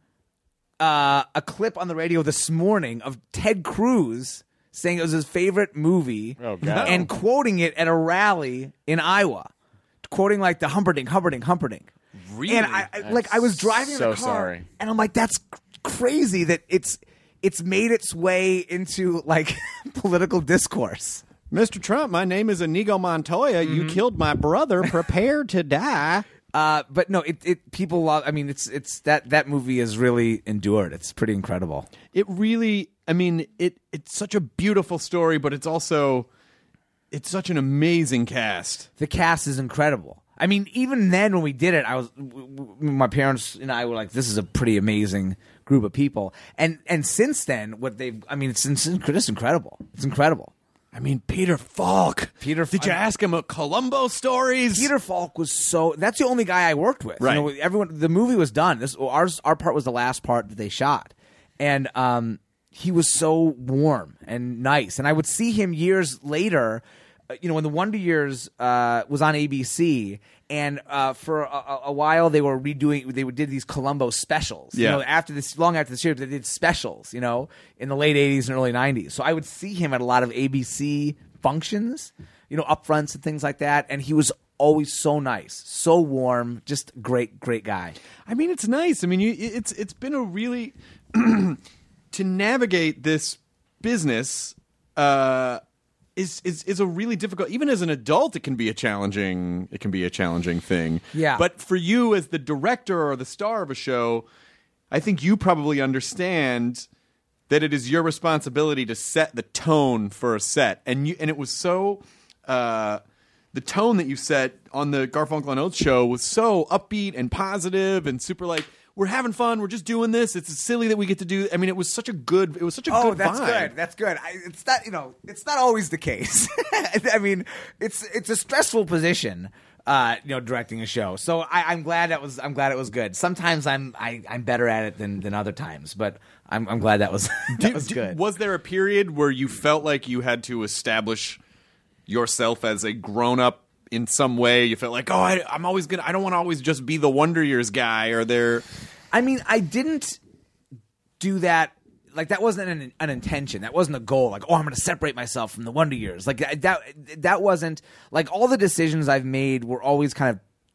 uh, a clip on the radio this morning of Ted Cruz saying it was his favorite movie Oh, God. and quoting it at a rally in Iowa, quoting like the Humperdinck, Humperdinck, Humperdinck. Really? And I, I like I was driving so in the car, sorry. and I'm like, that's c- crazy that it's it's made its way into like political discourse. Mister Trump, my name is Inigo Montoya. You killed my brother. Prepare to die. Uh, but no, it, it people love. I mean, it's it's that that movie has really endured. It's pretty incredible. It really, I mean, it it's such a beautiful story, but it's also, it's such an amazing cast. The cast is incredible. I mean, even then when we did it, I was w- w- my parents and I were like, "This is a pretty amazing group of people." And and since then, what they've, I mean, it's, it's just incredible. It's incredible. I mean, Peter Falk. Peter, Did you ask him about Columbo stories? Peter Falk was so. That's the only guy I worked with. Right. You know, everyone. The movie was done. This ours. Our part was the last part that they shot, and um, he was so warm and nice. And I would see him years later. uh, You know, when the Wonder Years uh, was on A B C, and uh, for a, a- a while they were redoing. They did these Columbo specials. Yeah. You know, after this, long after the series, they did specials. You know, in the late eighties and early nineties. So I would see him at a lot of A B C functions. You know, upfronts and things like that. And he was always so nice, so warm, just great, great guy. I mean, it's nice. I mean, you, it's it's been a really to navigate this business uh, is is is a really difficult. Even as an adult, it can be a challenging. It can be a challenging thing. Yeah. But for you, as the director or the star of a show, I think you probably understand that it is your responsibility to set the tone for a set, and you and it was so. Uh, the tone that you set on the Garfunkel and Oates show was so upbeat and positive and super like we're having fun, we're just doing this. It's silly that we get to do. I mean, it was such a good. It was such a Oh, good. that's vibe. good. That's good. I, it's not, you know, it's not always the case. I mean, it's it's a stressful position, uh, you know, directing a show. So I, I'm glad that was. I'm glad it was good. Sometimes I'm I, I'm better at it than, than other times, but I'm I'm glad that was that Do- was do- good. Was there a period where you felt like you had to establish yourself as a grown up in some way? You felt like, oh, I, I'm always gonna. I don't want to always just be the Wonder Years guy. Or there. I mean, I didn't do that. Like that wasn't an, an intention. That wasn't a goal. Like, oh, I'm going to separate myself from the Wonder Years. Like that. That wasn't like all the decisions I've made were always kind of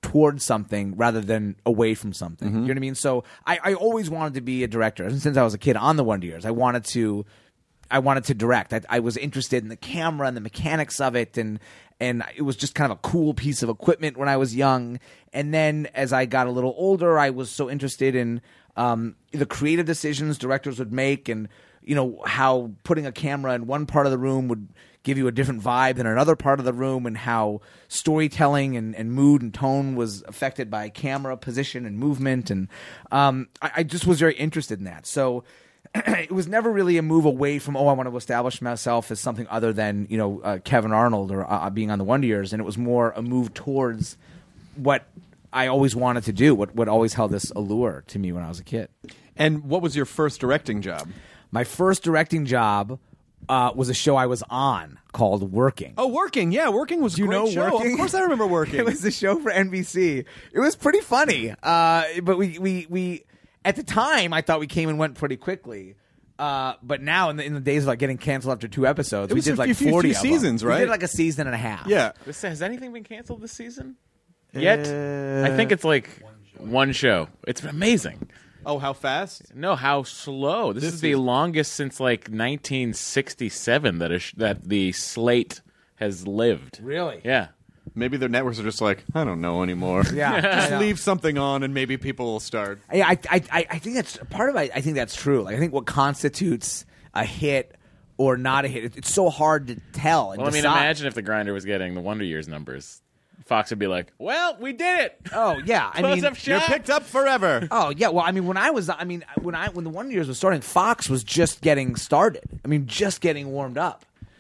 towards something rather than away from something. Mm-hmm. You know what I mean? So I, I always wanted to be a director. Since I was a kid on the Wonder Years, I wanted to I wanted to direct. I, I was interested in the camera and the mechanics of it, and and it was just kind of a cool piece of equipment when I was young. And then as I got a little older, I was so interested in um, the creative decisions directors would make, and you know how putting a camera in one part of the room would give you a different vibe than another part of the room, and how storytelling and, and mood and tone was affected by camera position and movement. And um, I, I just was very interested in that. So it was never really a move away from, oh, I want to establish myself as something other than, you know, uh, Kevin Arnold or uh, being on the Wonder Years. And it was more a move towards what I always wanted to do, what, what always held this allure to me when I was a kid. And what was your first directing job? My first directing job Uh, was a show I was on called Working. Oh, Working. Yeah, Working was a Do you great know show. Working? Of course I remember Working. It was a show for N B C. It was pretty funny. Uh, but we, we, we, at the time, I thought we came and went pretty quickly. Uh, but now, in the, in the days of like getting canceled after two episodes, It we was did a like few- forty few of seasons, them. right? We did like a season and a half. Yeah. This, has anything been canceled this season yet? Uh, I think it's like one show. It's amazing. Oh, how fast? No, how slow. This, This is the is- longest since like nineteen sixty-seven that a sh- that the slate has lived. Really? Yeah. Maybe their networks are just like, I don't know anymore. Yeah. Just I know. leave something on and maybe people will start. Yeah, I, I, I, I think that's part of it. I think that's true. Like, I think what constitutes a hit or not a hit, it, it's so hard to tell. And Well, I mean, decide. imagine if the Grinder was getting the Wonder Years numbers. Fox would be like, "Well, we did it." Oh yeah, I Close mean, up shop. You're picked up forever. Oh yeah, well, I mean, when I was, I mean, when I when the Wonder Years was starting, Fox was just getting started. I mean, just getting warmed up.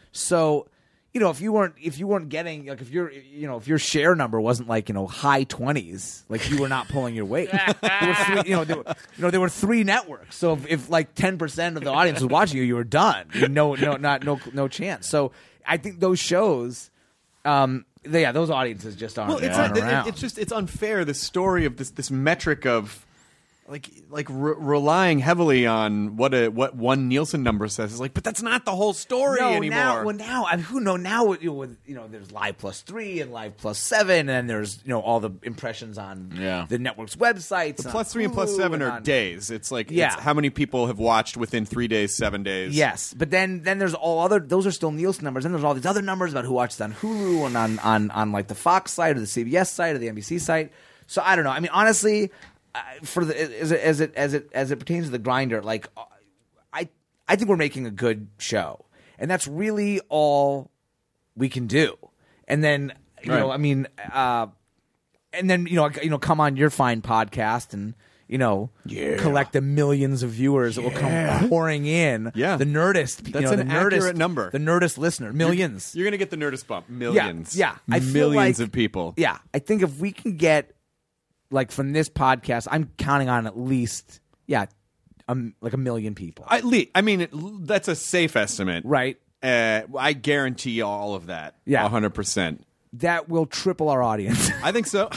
So, you know, if you weren't, if you weren't getting, like, if your, you know, if your share number wasn't like, you know, high twenties, like you were not pulling your weight. There were three, you know, there were, you know, there were three networks. So if, if like ten percent of the audience was watching you, you were done. You no, no, not no, no chance. So I think those shows. Um, Yeah, those audiences just aren't, Well, it's, aren't not- it- around. it's just it's unfair. This story of this this metric of like like re- relying heavily on what a what one Nielsen number says is like, but that's not the whole story no, anymore. Now, well, now, I mean, who know now? You know, with, you know, there's Live Plus three and Live Plus seven, and there's you know all the impressions on Yeah. the network's websites. the and plus on three and plus Hulu seven and are on- days. It's like Yeah. it's how many people have watched within three days, seven days. Yes, but then then there's all other. Those are still Nielsen numbers. Then there's all these other numbers about who watches on Hulu and on on on like the Fox site or the C B S site or the N B C site. So I don't know. I mean, honestly, uh, for the as it as it as it as it pertains to the Grinder, like uh, I I think we're making a good show, and that's really all we can do. And then you know, Right. I mean, uh, and then you know, you know, come on your fine podcast and. You know, Yeah. collect the millions of viewers that will come pouring in. Yeah. the Nerdist. you That's know, an the Nerdist, accurate number. The Nerdist listener, millions. You're gonna get the Nerdist bump. Millions. Yeah, yeah. I feel millions like- of people. Yeah, I think if we can get like from this podcast, I'm counting on at least yeah, um, like a million people. At least, I mean, it, that's a safe estimate, right? Uh, I guarantee all of that. Yeah. a hundred percent. That will triple our audience. I think so.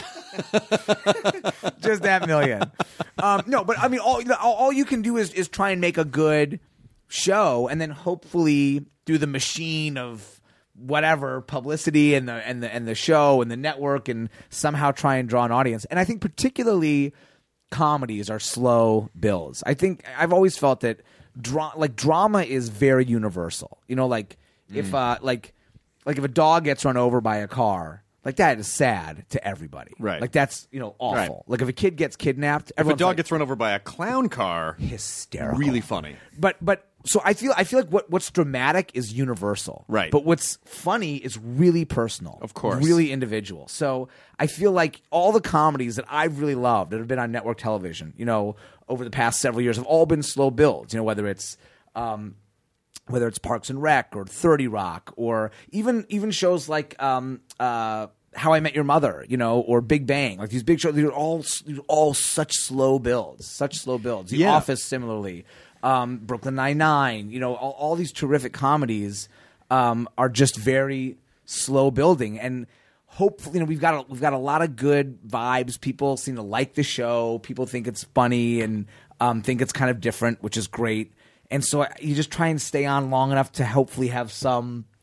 Just that million. Um, no, but I mean, all, all all you can do is is try and make a good show, and then hopefully through the machine of whatever publicity and the and the and the show and the network, and somehow try and draw an audience. And I think particularly comedies are slow builds. I think I've always felt that dra- like drama is very universal. You know, like if uh, like like if a dog gets run over by a car. Like, that is sad to everybody. Right. Like, that's, you know, awful. Right. Like, if a kid gets kidnapped, If a everyone's dog like, gets run over by a clown car, hysterical. really funny. But, but, so I feel, I feel like what, what's dramatic is universal. Right. But what's funny is really personal. Of course. Really individual. So I feel like all the comedies that I've really loved that have been on network television, you know, over the past several years have all been slow builds. You know, whether it's, um, whether it's Parks and Rec or thirty Rock or even, even shows like, um, uh, How I Met Your Mother, you know, or Big Bang, like these big shows. These are all these are all such slow builds, such slow builds. The Yeah. Office, similarly, um, Brooklyn Nine-Nine, you know, all, all these terrific comedies um, are just very slow building, and hopefully, you know, we've got a, we've got a lot of good vibes. People seem to like the show. People think it's funny and um, think it's kind of different, which is great. And so you just try and stay on long enough to hopefully have some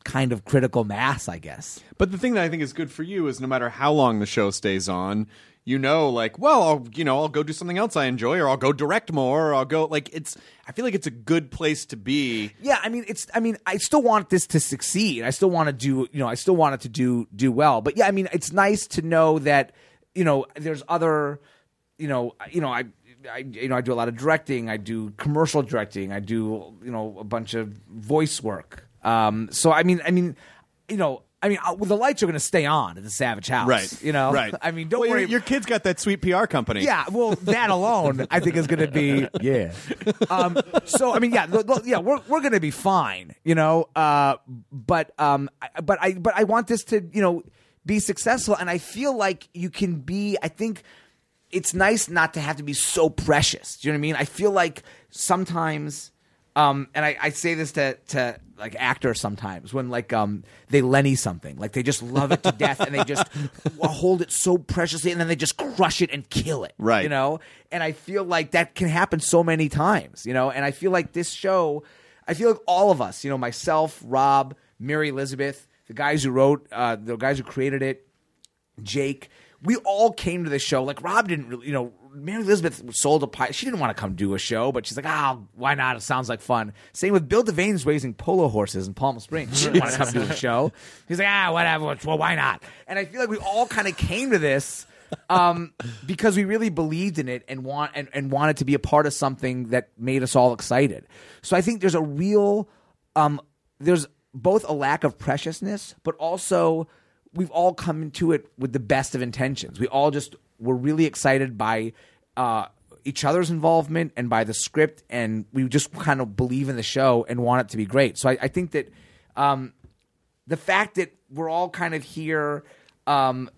kind of critical mass, I guess. But the thing that I think is good for you is no matter how long the show stays on, you know, like, well, I'll, you know, I'll go do something else I enjoy, or I'll go direct more, or I'll go, like, it's, I feel like it's a good place to be. Yeah, I mean, it's, I mean, I still want this to succeed. I still want to do, you know, I still want it to do, do well. But yeah, I mean, it's nice to know that, you know, there's other, you know, you know, I, I, you know, I do a lot of directing. I do commercial directing. I do, you know, a bunch of voice work. Um, so I mean, I mean, you know, I mean, uh, well, the lights are going to stay on at the Savage House, Right. You know, Right. I mean, don't well, worry. Your, your kid's got that sweet P R company. Yeah, well, that alone, I think is going to be yeah. Um, so I mean, yeah, the, the, yeah, we're we're going to be fine, you know. Uh, but um, I, but I but I want this to you know be successful, and I feel like you can be. I think it's nice not to have to be so precious. Do you know what I mean? I feel like sometimes. Um, and I, I say this to, to like actors sometimes when like um they Lenny something, like they just love it to death and they just hold it so preciously and then they just crush it and kill it, Right. You know, and I feel like that can happen so many times, you know. And I feel like this show, I feel like all of us, you know, myself, Rob, Mary Elizabeth, the guys who wrote, uh, the guys who created it, Jake, we all came to the show. Like Rob didn't really, you know. Mary Elizabeth sold a pie. She didn't want to come do a show, but she's like, oh, why not? It sounds like fun. Same with Bill Devane's raising polo horses in Palm Springs. She didn't want to come do a show. He's like, ah, whatever. Well, why not? And I feel like we all kind of came to this um, because we really believed in it and want and, and wanted to be a part of something that made us all excited. So I think there's a real, um, there's both a lack of preciousness, but also we've all come into it with the best of intentions. We all just were really excited by uh, each other's involvement and by the script, and we just kind of believe in the show and want it to be great. So I, I think that um, the fact that we're all kind of here, um,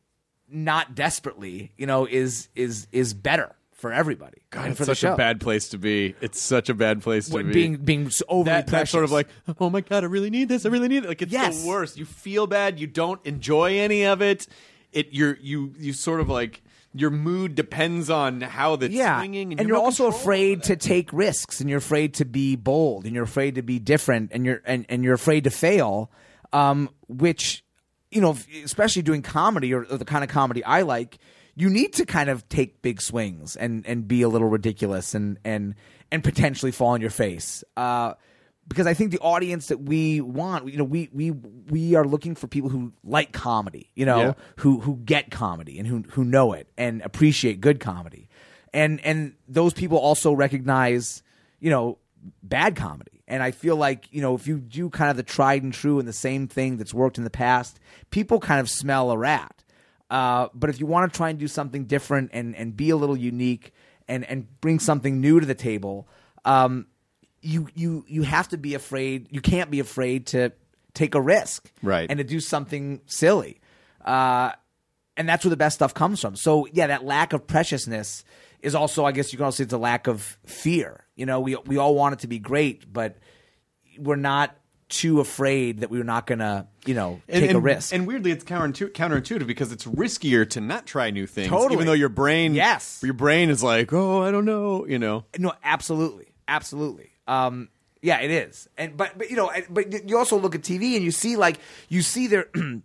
not desperately, you know, is is is better for everybody. God, and it's for such the show. a bad place to be. It's such a bad place to What, be. being being overly that, that's sort of like, precious. oh my God, I really need this. I really need it. Like it's Yes. the worst. You feel bad. You don't enjoy any of it. It you're you you sort of like your mood depends on how the yeah. swinging, and, and you you're have no also control. afraid to take risks, and you're afraid to be bold, and you're afraid to be different, and you're and, and you're afraid to fail, um, which you know, especially doing comedy or, or the kind of comedy I like, you need to kind of take big swings and, and be a little ridiculous and and and potentially fall on your face. Uh, because I think the audience that we want, you know, we we we are looking for people who like comedy, you know, Yeah. who who get comedy and who who know it and appreciate good comedy, and and those people also recognize, you know, bad comedy. And I feel like, you know, if you do kind of the tried and true and the same thing that's worked in the past, people kind of smell a rat. Uh, but if you want to try and do something different and and be a little unique and and bring something new to the table, um, you you you have to be afraid. You can't be afraid to take a risk, Right. and to do something silly. Uh, and that's where the best stuff comes from. So yeah, that lack of preciousness is also, I guess you can also say, it's a lack of fear. You know, we we all want it to be great, but we're not too afraid that we're not going to, you know, And- take and, a risk. And weirdly, it's counterintu- counterintuitive because it's riskier to not try new things, Totally. even though your brain, Yes. your brain is like, oh, I don't know, you know. No, absolutely, absolutely. Um, yeah, it is. And but but you know, and- but you also look at T V and you see like you see there.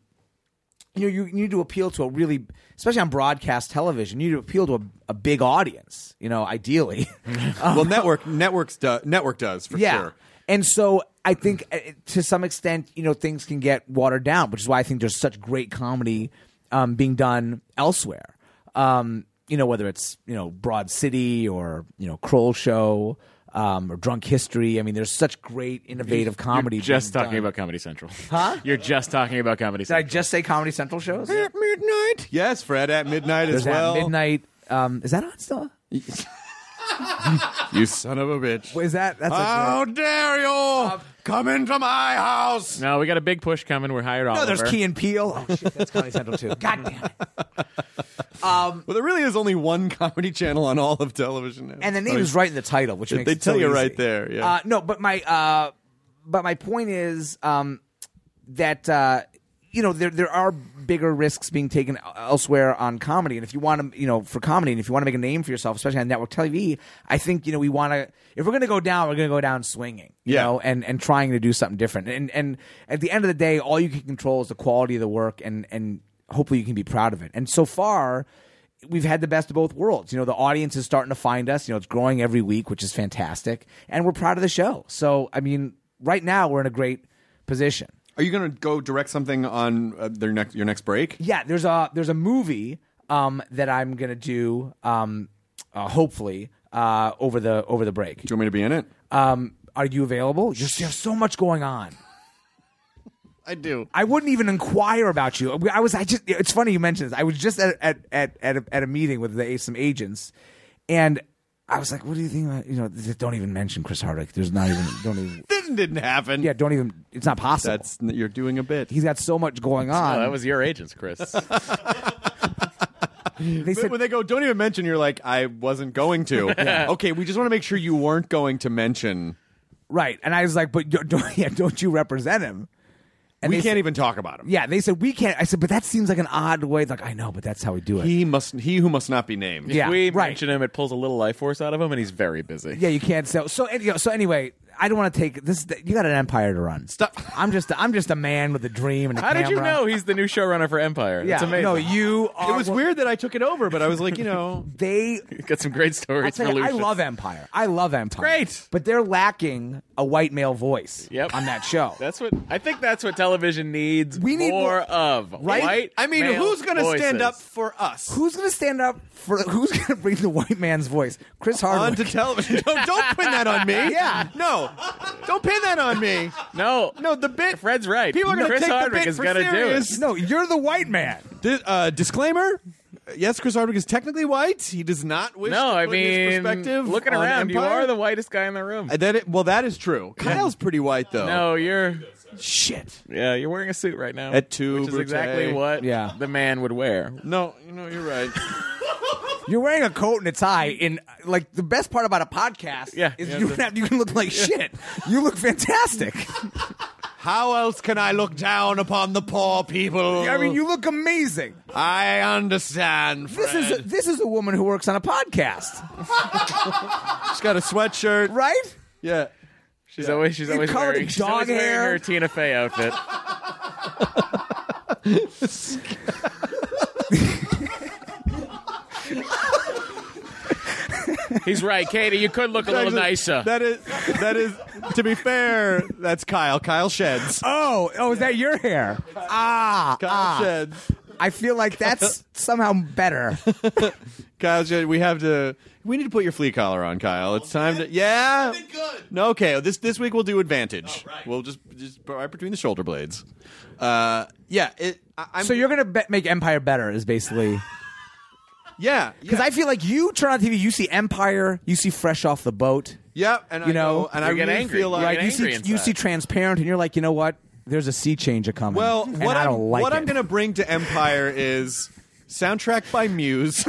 You know, you need to appeal to a really, especially on broadcast television, you need to appeal to a, a big audience. You know, ideally. well, network networks do, network does for yeah. sure. And so I think uh, to some extent, you know, things can get watered down, which is why I think there's such great comedy um, being done elsewhere. Um, you know, whether it's, you know, Broad City or, you know, Kroll Show um, or Drunk History. I mean, there's such great innovative comedy. You're just being talking done. about Comedy Central. Huh? You're just talking about Comedy Did I Central. just say Comedy Central shows? At midnight. Yes, Fred at midnight There's as well. At Midnight. Um, is that on still? You son of a bitch. Is that? That's a How great- dare you come into my house? No, we got a big push coming. We're hired Oliver. No, there's Key and Peele. Oh shit, that's Comedy Central too. God damn it. Um, Well, there really is only one comedy channel on all of television now. and the name is right in the title, which They makes it tell so you easy. right there, yeah. Uh, no, but my uh, but my point is um, that uh, you know, there there are bigger risks being taken elsewhere on comedy, and if you want to, you know, for comedy, and if you want to make a name for yourself, especially on network T V, I think you know we want to. If we're going to go down, we're going to go down swinging, you Yeah. know, and and trying to do something different. And and at the end of the day, all you can control is the quality of the work, and and hopefully you can be proud of it. And so far, we've had the best of both worlds. You know, the audience is starting to find us. You know, it's growing every week, which is fantastic, and we're proud of the show. So, I mean, right now we're in a great position. Are you going to go direct something on uh, their next your next break? Yeah, there's a there's a movie um, that I'm gonna do, um, uh, hopefully uh, over the over the break. Do you want me to be in it? Um, are you available? You have so much going on. I do. I wouldn't even inquire about you. I was. I just. It's funny you mentioned this. I was just at at at at a, at a meeting with the, some agents, and I was like, "What do you think? About, you know, don't even mention Chris Hardwick. There's not even. Don't even. This didn't happen. Yeah, don't even. It's not possible. That's you're doing a bit. He's got so much going on. Oh, that was your agents, Chris. They said, when they go, don't even mention. You're like, I wasn't going to. Yeah. Okay, we just want to make sure you weren't going to mention. Right, and I was like, but don't, don't, yeah, don't you represent him? And we they can't said, even talk about him. Yeah, they said we can't. I said, but that seems like an odd way. Like I know, but that's how we do it. He must. He who must not be named. Yeah, if we right. mention him, it pulls a little life force out of him, and he's very busy. Yeah, you can't sell. So, any- you know, so anyway, I don't want to take this. You got an empire to run. Stop. I'm just. I'm just a man with a dream and a How camera. did you know he's the new showrunner for Empire? Yeah, That's amazing. no, you. Are, It was weird that I took it over, but I was like, you know, They. Got some great I'll stories tell for you, I Lucius. love Empire. I love Empire. great. but they're lacking a white male voice. Yep. on that show. That's what I think. That's what television needs. We need more more- of. Right? White I mean, male who's going to stand voices. up for us Who's going to stand up for? Who's going to bring the white man's voice? Chris Hardwick. onto television? don't, don't pin that on me. Yeah. no, don't pin that on me. No, No, the bit. Fred's right. People are going to Chris take the Hardwick bit is for gonna do serious. it. No, you're the white man. Di- uh, disclaimer. Yes, Chris Hardwick is technically white. He does not wish No, to I put his mean, perspective looking on around, you Empire. are the whitest guy in the room. Uh, That it, well, that is true. Kyle's pretty white, though. No, you're. Shit. Yeah, you're wearing a suit right now. Et tu, which is Brute. exactly what Yeah. the man would wear. No, you know, you're right. You're wearing a coat and a tie. In like the best part about a podcast, Yeah, is yeah, you the- can have, you can look like shit. You look fantastic. How else can I look down upon the poor people? I mean, you look amazing. I understand, Fred. This is a, this is a woman who works on a podcast, She's got a sweatshirt. right? Yeah. She's always she's You're always covered in wearing, she's dog always wearing hair. her Tina Fey outfit. He's right, Katie. You could look a little Actually, nicer. That is, that is, to be fair, that's Kyle. Kyle Sheds. Oh, oh, is that your hair? Ah, Kyle ah. Sheds. I feel like that's somehow better. Kyle Sheds, we have to, we need to put your flea collar on, Kyle. It's time to, yeah. No, okay. This this week we'll do advantage. We'll just, just right between the shoulder blades. Uh, yeah. It, I, I'm, So you're gonna be- make Empire better, is basically. yeah. Because yeah. I feel like you turn on T V, you see Empire, you see Fresh Off the Boat, Yeah, and you I know, go, and I you get really angry. feel like You right? get You see, angry you inside. see Transparent, and you're like, you know what? There's a sea change a coming. Well, and what I I'm, don't like what it. I'm going to bring to Empire is soundtrack by Muse.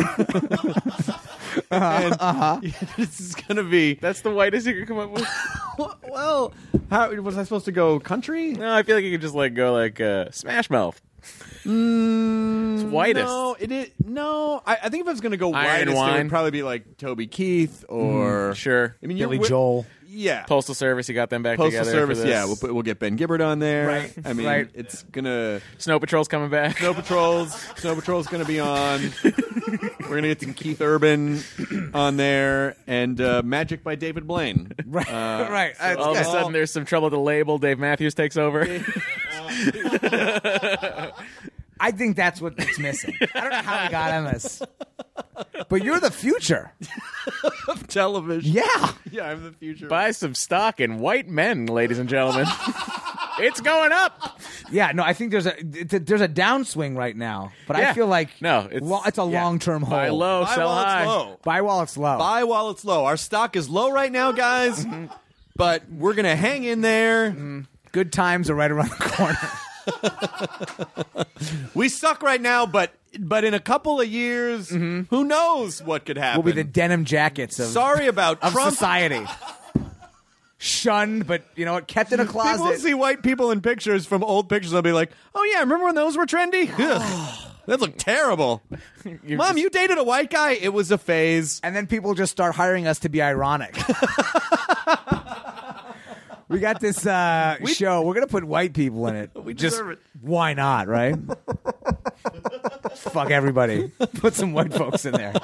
and uh-huh. this is going to be That's the whitest you could come up with. well. How was I supposed to go? Country? No, I feel like you could just like go like uh, Smash Mouth. Mm, It's whitest. No, it is no. I, I think if I was going to go Iron whitest, it Wine. would probably be like Toby Keith or Sure. I mean, Billy you're, Joel. Yeah, Postal Service, you got them back Postal together. Service. For this. Yeah, we'll put, we'll get Ben Gibbard on there. Right, I mean, right. it's gonna. Snow Patrol's coming back. Snow Patrol's Snow Patrol's going to be on. We're going to get some Keith Urban on there and uh, Magic by David Blaine. Right, Uh, right. so Uh, All of a it's sudden, there's some trouble at the label. Dave Matthews takes over. I think that's what it's missing. I don't know how we got on this, but you're the future. of television. Yeah. Yeah, I'm the future. Buy some stock in white men, ladies and gentlemen. It's going up. Yeah, no, I think there's a there's a downswing right now, but I Yeah. feel like No, it's- lo- it's a yeah. long term hold. Buy low, Buy sell while high. it's low. Buy while it's low. Buy while it's low. Our stock is low right now, guys, but we're going to hang in there. Good times are right around the corner. We suck right now, but but in a couple of years, who knows what could happen? We'll be the denim jackets of Sorry about of Trump. society. shunned, but you know what, kept in a closet. People see white people in pictures from old pictures. They'll be like, "Oh yeah, remember when those were trendy? Ugh, that looked terrible." Mom, just- you dated a white guy? It was a phase. And then people just start hiring us to be ironic. We got this uh, show. We're gonna put white people in it. We just deserve it. why not, right? Fuck everybody. Put some white folks in there.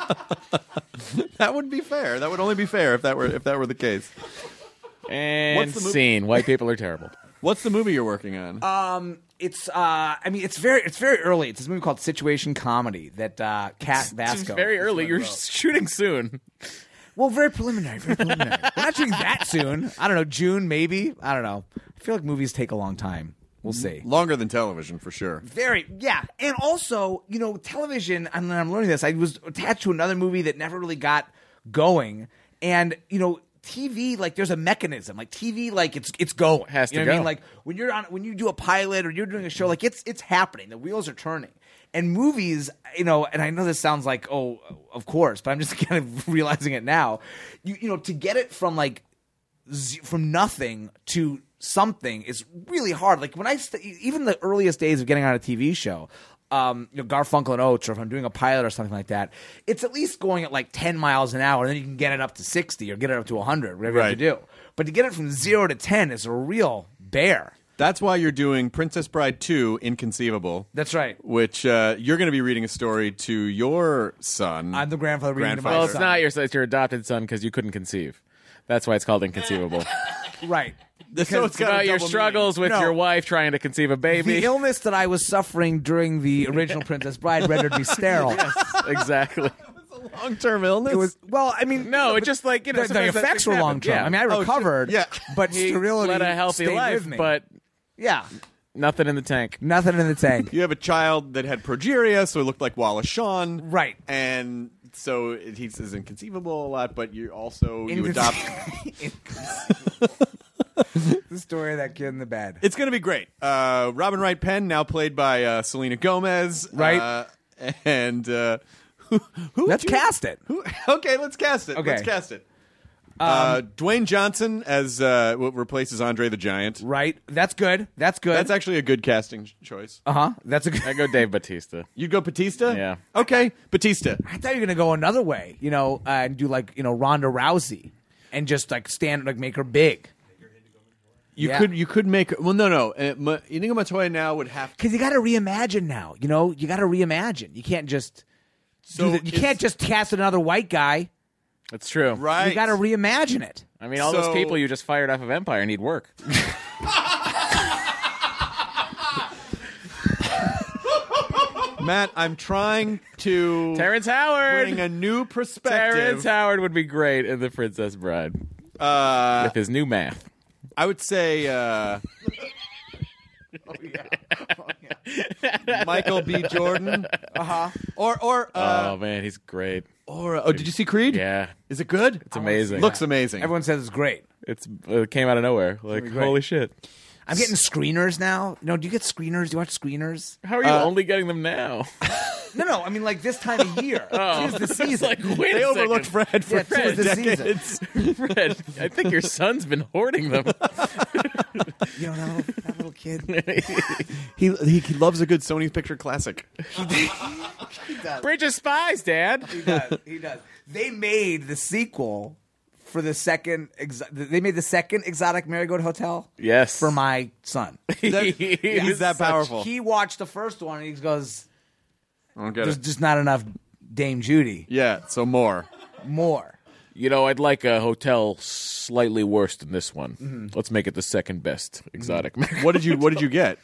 That would be fair. That would only be fair if that were if that were the case. And What's the movie? scene. White people are terrible. What's the movie you're working on? Um, it's uh, I mean, it's very, it's very early. It's this movie called Situation Comedy that uh, Kat Vasco. It's very early. You're wrote. shooting soon. Well, very preliminary. Very preliminary. We're not shooting that soon. I don't know, June maybe. I don't know. I feel like movies take a long time. We'll see. Longer than television, for sure. Very, yeah. And also, you know, television, and I'm learning this, I was attached to another movie that never really got going. And, you know, T V, like, there's a mechanism. Like, T V, like, it's it's going. Has you to know what I go. mean? Like, when you're on, when you do a pilot or you're doing a show, like, it's it's happening. The wheels are turning. And movies, you know, and I know this sounds like, oh, of course, but I'm just kind of realizing it now. You you know, to get it from, like, z- from nothing to something is really hard. Like when I st- even the earliest days of getting on a T V show, um, you know, Garfunkel and Oates, or if I'm doing a pilot or something like that, it's at least going at like ten miles an hour, and then you can get it up to sixty or get it up to one hundred, whatever Right. you have to do. But to get it from zero to ten is a real bear. That's why you're doing Princess Bride two, Inconceivable. That's right. Which uh, you're going to be reading a story to your son. I'm the grandfather reading to my Well, son. it's not your son. It's your adopted son because you couldn't conceive. That's why it's called Inconceivable. Right. So It's about your struggles with No. your wife trying to conceive a baby. The illness that I was suffering during the original Princess Bride rendered me sterile. Exactly. Long-term illness? It was well. I mean, No, it just like you know the, the sometimes that effects thing were long happens. term. Yeah. I mean, I Oh, recovered. shit. Yeah, but He sterility led a healthy stayed life, with me. but yeah, nothing in the tank. nothing in the tank. You have a child that had progeria, so it looked like Wallace Shawn. Right. And so it, he says inconceivable a lot, but you also you Inconce- adopt. The story of that kid in the bed. It's going to be great. Uh, Robin Wright Penn, now played by uh, Selena Gomez. Right. Uh, and uh, who, who would Let's you- cast it. Who, okay, let's cast it. Okay. Let's cast it. uh, Dwayne Johnson as uh, what replaces Andre the Giant. Right. That's good. That's good. That's actually a good casting ch- choice. uh huh. That's a good. I go Dave Bautista. You'd go Batista? Yeah. Okay, Batista. I thought you were gonna go another way. You know, uh, and do like you know Ronda Rousey, and just like stand like make her big. You Yeah. could you could make well no no uh, Ma- Inigo Montoya now would have to, Because you got to reimagine now. You know, you got to reimagine. You can't just. So do the, you it's- can't just cast another white guy. That's true. right. You got to reimagine it. I mean, all So- those people you just fired off of Empire need work. Matt, I'm trying to Terrence Howard. bring a new perspective. Terrence Howard would be great in The Princess Bride Uh, with his new math. I would say uh, Michael B. Jordan. Uh huh. Or or uh, oh man, he's great. or oh, did you see Creed? Yeah, Is it good? it's amazing. Looks amazing. Everyone says it's great. It's it came out of nowhere. Like be great. holy shit. I'm getting screeners now. You know, do you get screeners? Do you watch screeners? How are you Uh, only getting them now? No, no. I mean, like this time of year. Oh. Tis the It's season. like, wait They a overlooked second. Fred for Yeah, two tis the decades. Fred, I think your son's been hoarding them. You don't know that little kid. He, he he loves a good Sony Picture Classic. Bridge of Spies, Dad. He does. He does. They made the sequel for the second. Ex- they made the second Exotic Marigold Hotel. Yes. For my son. That- He he's is that such- powerful. He watched the first one and he goes, I don't get "There's it. just not enough Dame Judy. Yeah, so more. More." You know, I'd like a hotel slightly worse than this one. Mm-hmm. Let's make it the second best exotic. What did you What did you get?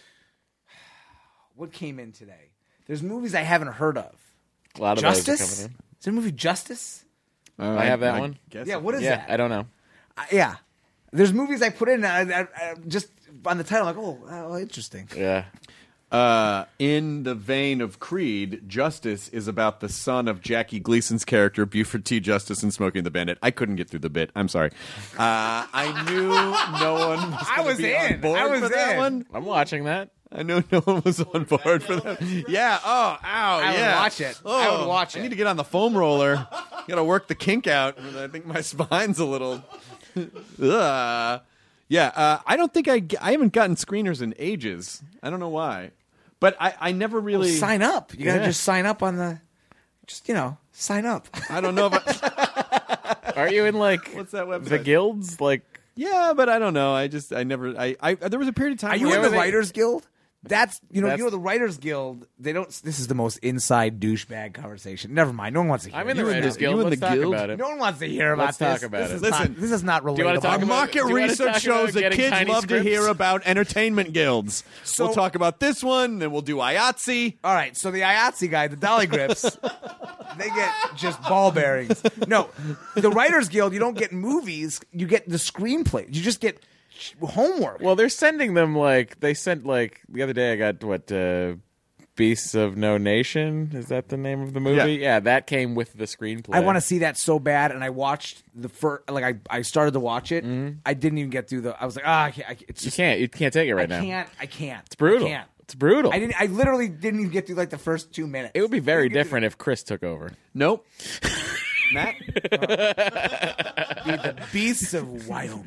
What came in today? There's movies I haven't heard of. A lot of Justice? those are Is coming there a movie Justice? Uh, I have that one. Guess Yeah. What is in. Yeah, that? I don't know. Uh, yeah. There's movies I put in and I, I, I just on the title. I'm like, oh, oh, interesting. Yeah. Uh, in the vein of Creed, Justice is about the son of Jackie Gleason's character, Buford T. Justice in Smoking the Bandit. I couldn't get through the bit. I'm sorry. Uh, I knew no one was I gonna was be on in. board I was for that in. one. I'm watching that. I know no one was on board for that. Yeah. Oh, ow. I would yeah. watch it. Oh, I would watch I it. need to get on the foam roller. Got to work the kink out. I think my spine's a little. uh, yeah, uh, I don't think I g- I haven't gotten screeners in ages. I don't know why, but I, I never really Well, sign up. You gotta Yeah. just sign up on the. Just you know, sign up. I don't know if I, Are you in like what's that website? the guilds? Like, Yeah, but I don't know. I just I never I, I there was a period of time. Are you where in the they- Writers Guild? That's you know That's- you know the Writers Guild. They don't. This is the most inside douchebag conversation. Never mind. No one wants to hear. I'm in it. the You in Writers the- Guild. you in Let's the talk guild? about it. No one wants to hear about Let's this. talk about this it. Is Listen, not, this is not relatable. do you wanna talk Our about- market do you wanna research talk shows about that getting kids tiny love to scripts? hear about entertainment guilds. So- we'll talk about this one, then we'll do I A T S E. All right, so the I A T S E guy, the Dolly Grips, they get just ball bearings. No, the Writers Guild, you don't get movies. You get the screenplay. You just get sh- homework. well, they're sending them like they sent like the other day. I got what uh, Beasts of No Nation. Is that the name of the movie? Yeah. Yeah, that came with the screenplay. I want to see that so bad, and I watched the first. Like I, I started to watch it. I didn't even get through the. I was like, ah, I can't. I, can't- it's You just, can't. You can't take it right I now. can't. I can't. It's brutal. I can't. It's brutal. I didn't. I literally didn't even get through like the first two minutes. It would be very I didn't get different if Chris took over. Nope. Matt? through the Beasts of Wyoming.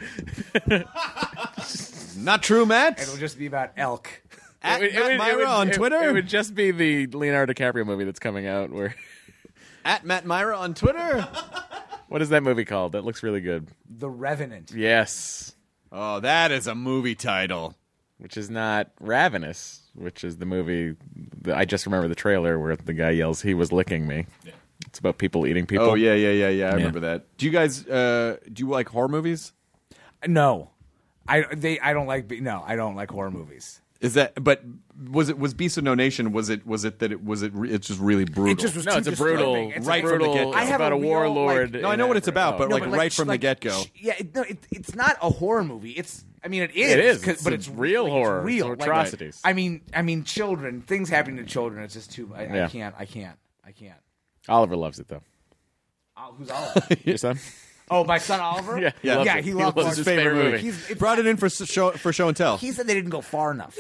Not true, Matt. It'll just be about elk. At It would- it Matt would- it Myra would- on it- Twitter. It would just be the Leonardo DiCaprio movie that's coming out. Where At Matt Myra on Twitter. what is that movie called? That looks really good. The Revenant. Yes, Oh, that is a movie title. which is not Ravenous, which is the movie. That I just remember the trailer where the guy yells, "He was licking me." Yeah. It's about people eating people. Oh yeah, yeah, yeah, yeah. I Yeah. remember that. Do you guys uh, do you like horror movies? No, I they I don't like no I don't like horror movies. Is that? But was it was Beast of No Nation? Was it? Was it that it was it? Re, it's just really brutal. It just was No, too it's a brutal, disturbing. It's right like- from the brutal. get-go. I have about a a real, warlord. like- No, I in know what a- it's about, but No, like but right from like, the get go. sh- Yeah, it, no, it, it's not a horror movie. It's, I mean, it is. It is. 'cause- It's but a it's real like, horror. It's real It's Like, atrocities. I mean, I mean, children. Things happening to children. It's just too. I, Yeah. I can't. I can't. I can't. Oliver loves it though. Oh, who's Oliver? Your son? Oh, my son Oliver. Yeah, he yeah, loves yeah it. he He loves loves it. his favorite movie. He's, it, Brought it in for s- show for show and tell. he said they didn't go far enough.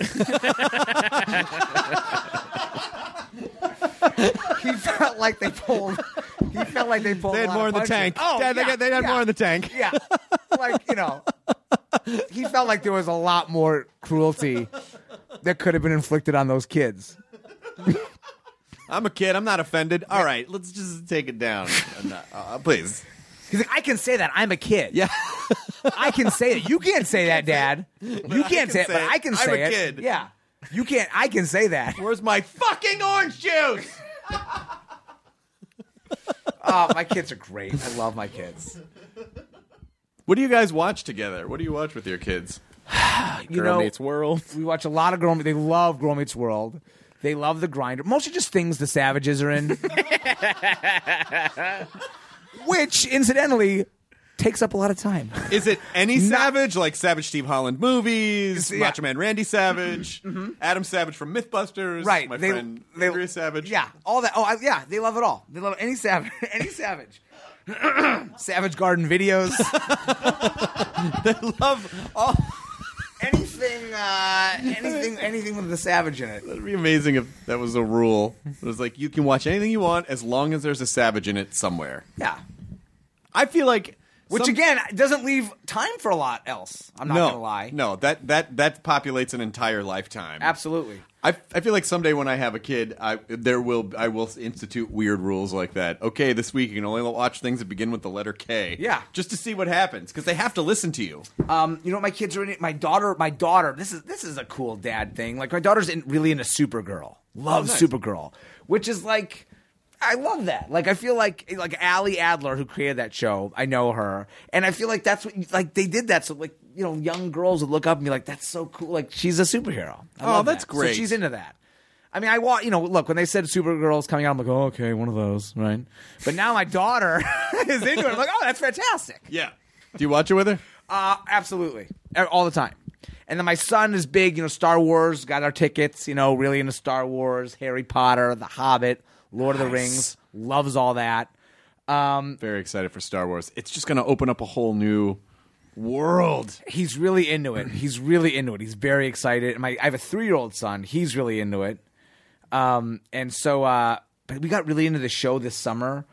He felt like they pulled. He felt like they pulled. They a had lot more of in the punches. tank. Oh, Dad, they yeah, got- they had yeah. more in the tank. Yeah, like you know, he felt like there was a lot more cruelty that could have been inflicted on those kids. I'm a kid. I'm not offended. All right, let's just take it down, uh, please. He's like, I can say that. I'm a kid. Yeah. I can say it. You can't say that, Dad. You I can't can say it, say but it. I can I'm say a it. kid. Yeah. You can't. I can say that. Where's my fucking orange juice? Oh, my kids are great. I love my kids. What do you guys watch together? What do you watch with your kids? You Girl know, Meets World. we watch a lot of Girl. They love Girl Meets World. They love The Grinder. Mostly just things the Savages are in. Which, incidentally, takes up a lot of time. Is it any Not- Savage, like Savage Steve Holland movies, Yeah. Macho Man Randy Savage, Adam Savage from MythBusters, Right. my they, friend they, Andrea Savage? Yeah, all that. Oh, I, yeah, they love it all. They love any Savage. Any Savage. Savage Garden videos. They love all. anything, uh, anything, anything with the Savage in it. It'd be amazing if that was a rule. It was like, you can watch anything you want as long as there's a Savage in it somewhere. Yeah. I feel like... Which, some- again, doesn't leave time for a lot else. I'm not no, going to lie. No, that, that, that populates an entire lifetime. Absolutely. I, I feel like someday when I have a kid, I there will I will institute weird rules like that. Okay, this week you can only watch things that begin with the letter K. Yeah. just to see what happens because they have to listen to you. Um, you know what my kids are in it? My daughter, my daughter, this is this is a cool dad thing. Like my daughter's in, really into Supergirl. Loves Oh, nice. Supergirl. Which is like I love that. Like I feel like like Ali Adler who created that show, I know her. And I feel like that's what you, like they did that so like you know, young girls would look up and be like, that's so cool. Like she's a superhero. I Oh, love that's that. great. So she's into that. I mean, I want, you know, look, when they said Supergirl's coming out, I'm like, oh, okay, one of those, right? But now my daughter is into it. I'm like, oh, that's fantastic. Yeah. Do you watch it with her? Uh, absolutely. All the time. And then my son is big, you know, Star Wars, got our tickets, you know, really into Star Wars, Harry Potter, The Hobbit, Lord of the Rings, loves all that. Um, Very excited for Star Wars. It's just going to open up a whole new world. He's really into it. He's really into it. He's very excited. And my, I have a three-year-old son. He's really into it. Um, and so uh, but we got really into the show this summer.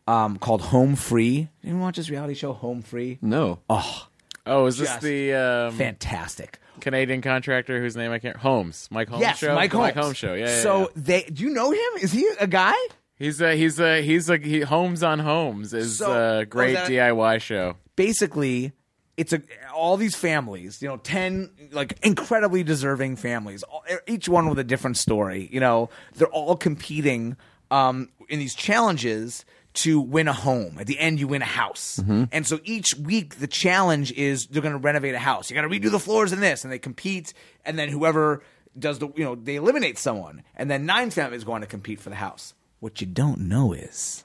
um, called Home Free. Anyone watch this reality show, Home Free? No. Oh, Oh, is this Just the um, fantastic Canadian contractor whose name I can't? Holmes, Mike Holmes yes, show. Mike The Holmes. Mike Holmes show. Yeah. yeah so yeah. they, do you know him? Is he a guy? he's a he's a he's a he, Holmes on Holmes is So- a great oh, is that- D I Y show. Basically, it's a all these families, you know, ten like incredibly deserving families, all, each one with a different story. You know, they're all competing um, in these challenges to win a home. At the end, you win a house. And so each week, the challenge is they're going to renovate a house. You got to redo the floors in this, and they compete. And then whoever does the, you know, they eliminate someone, and then nine families go on to compete for the house. What you don't know is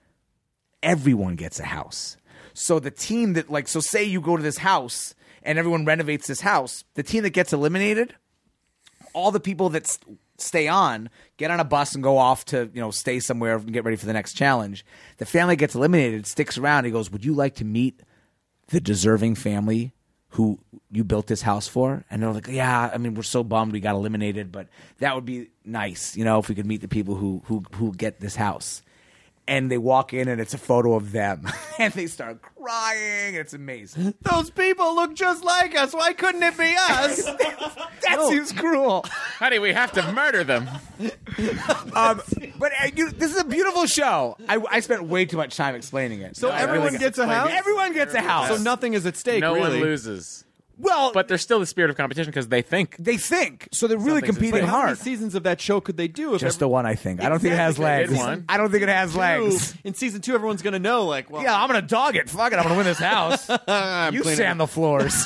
everyone gets a house. So the team that, like, so say you go to this house and everyone renovates this house, the team that gets eliminated, all the people that st- stay on get on a bus and go off to, you know, stay somewhere and get ready for the next challenge. The family gets eliminated, sticks around. He goes, would you like to meet the deserving family who you built this house for? And they're like, yeah, I mean, we're so bummed we got eliminated, but that would be nice, you know, if we could meet the people who who who get this house. And they walk in and it's a photo of them. And they start crying. It's amazing. Those people look just like us. Why couldn't it be us? That seems cruel. Honey, we have to murder them. Um, but uh, you, this is a beautiful show. I, I spent way too much time explaining it. So No, I everyone really- gets a house? Everyone gets a house. So nothing is at stake, No really. one loses. Well, but there's still the spirit of competition because they think they think so. They're really Something's at competing stake. How many hard. seasons of that show could they do? If Just every- the one, I think. I don't think it has Exactly. legs. They did one. I don't think it has Two. legs. In season two, everyone's going to know, like, well, Yeah, I'm gonna dog it. Fuck it, I'm gonna win this house. I'm You cleaning sand the floors.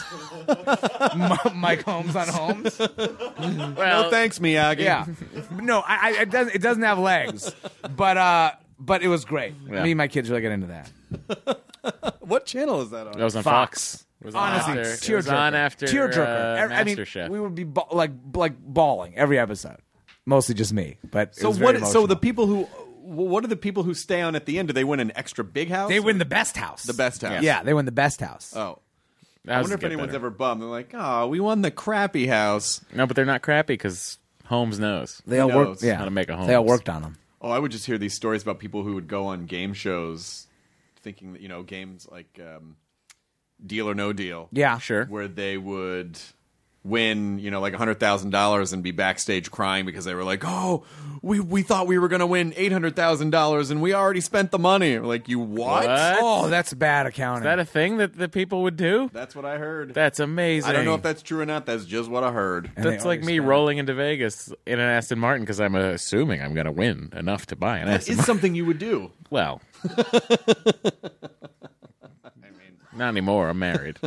M- Mike Holmes on Holmes. well, No thanks, Miyagi. Yeah, no, I, I, it doesn't. It doesn't have legs, but uh, but it was great. Yeah. Me and my kids really get into that. What channel is that on? that was on Fox. Fox. It was on Honestly, after, it was on after tearjerker. uh, Every- I mean, MasterChef. we would be ba- like like bawling every episode. Mostly just me, but it So was what? very So emotional. the people who, what are the people who stay on at the end? Do they win an extra big house? they win the best house. the best house. Yeah, they win the best house. Oh, That I was wonder if get anyone's better. ever bummed. They're like, oh, we won the crappy house. No, but they're not crappy because Holmes knows. They all Who worked. knows Yeah, how to make a They all Holmes. worked on them. Oh, I would just hear these stories about people who would go on game shows, thinking that you know games like um, Deal or No Deal. Yeah, Sure. Where they would win, you know, like a hundred thousand dollars and be backstage crying because they were like, "Oh, we we thought we were going to win eight hundred thousand dollars and we already spent the money." We're like, you what? What? Oh, that's bad accounting. Is that a thing that the people would do? That's what I heard. That's amazing. I don't know if that's true or not. That's just what I heard. And they That's like always me spend- rolling into Vegas in an Aston Martin because I'm assuming I'm going to win enough to buy an That Aston is Martin. something you would do. Well, not anymore. I'm married.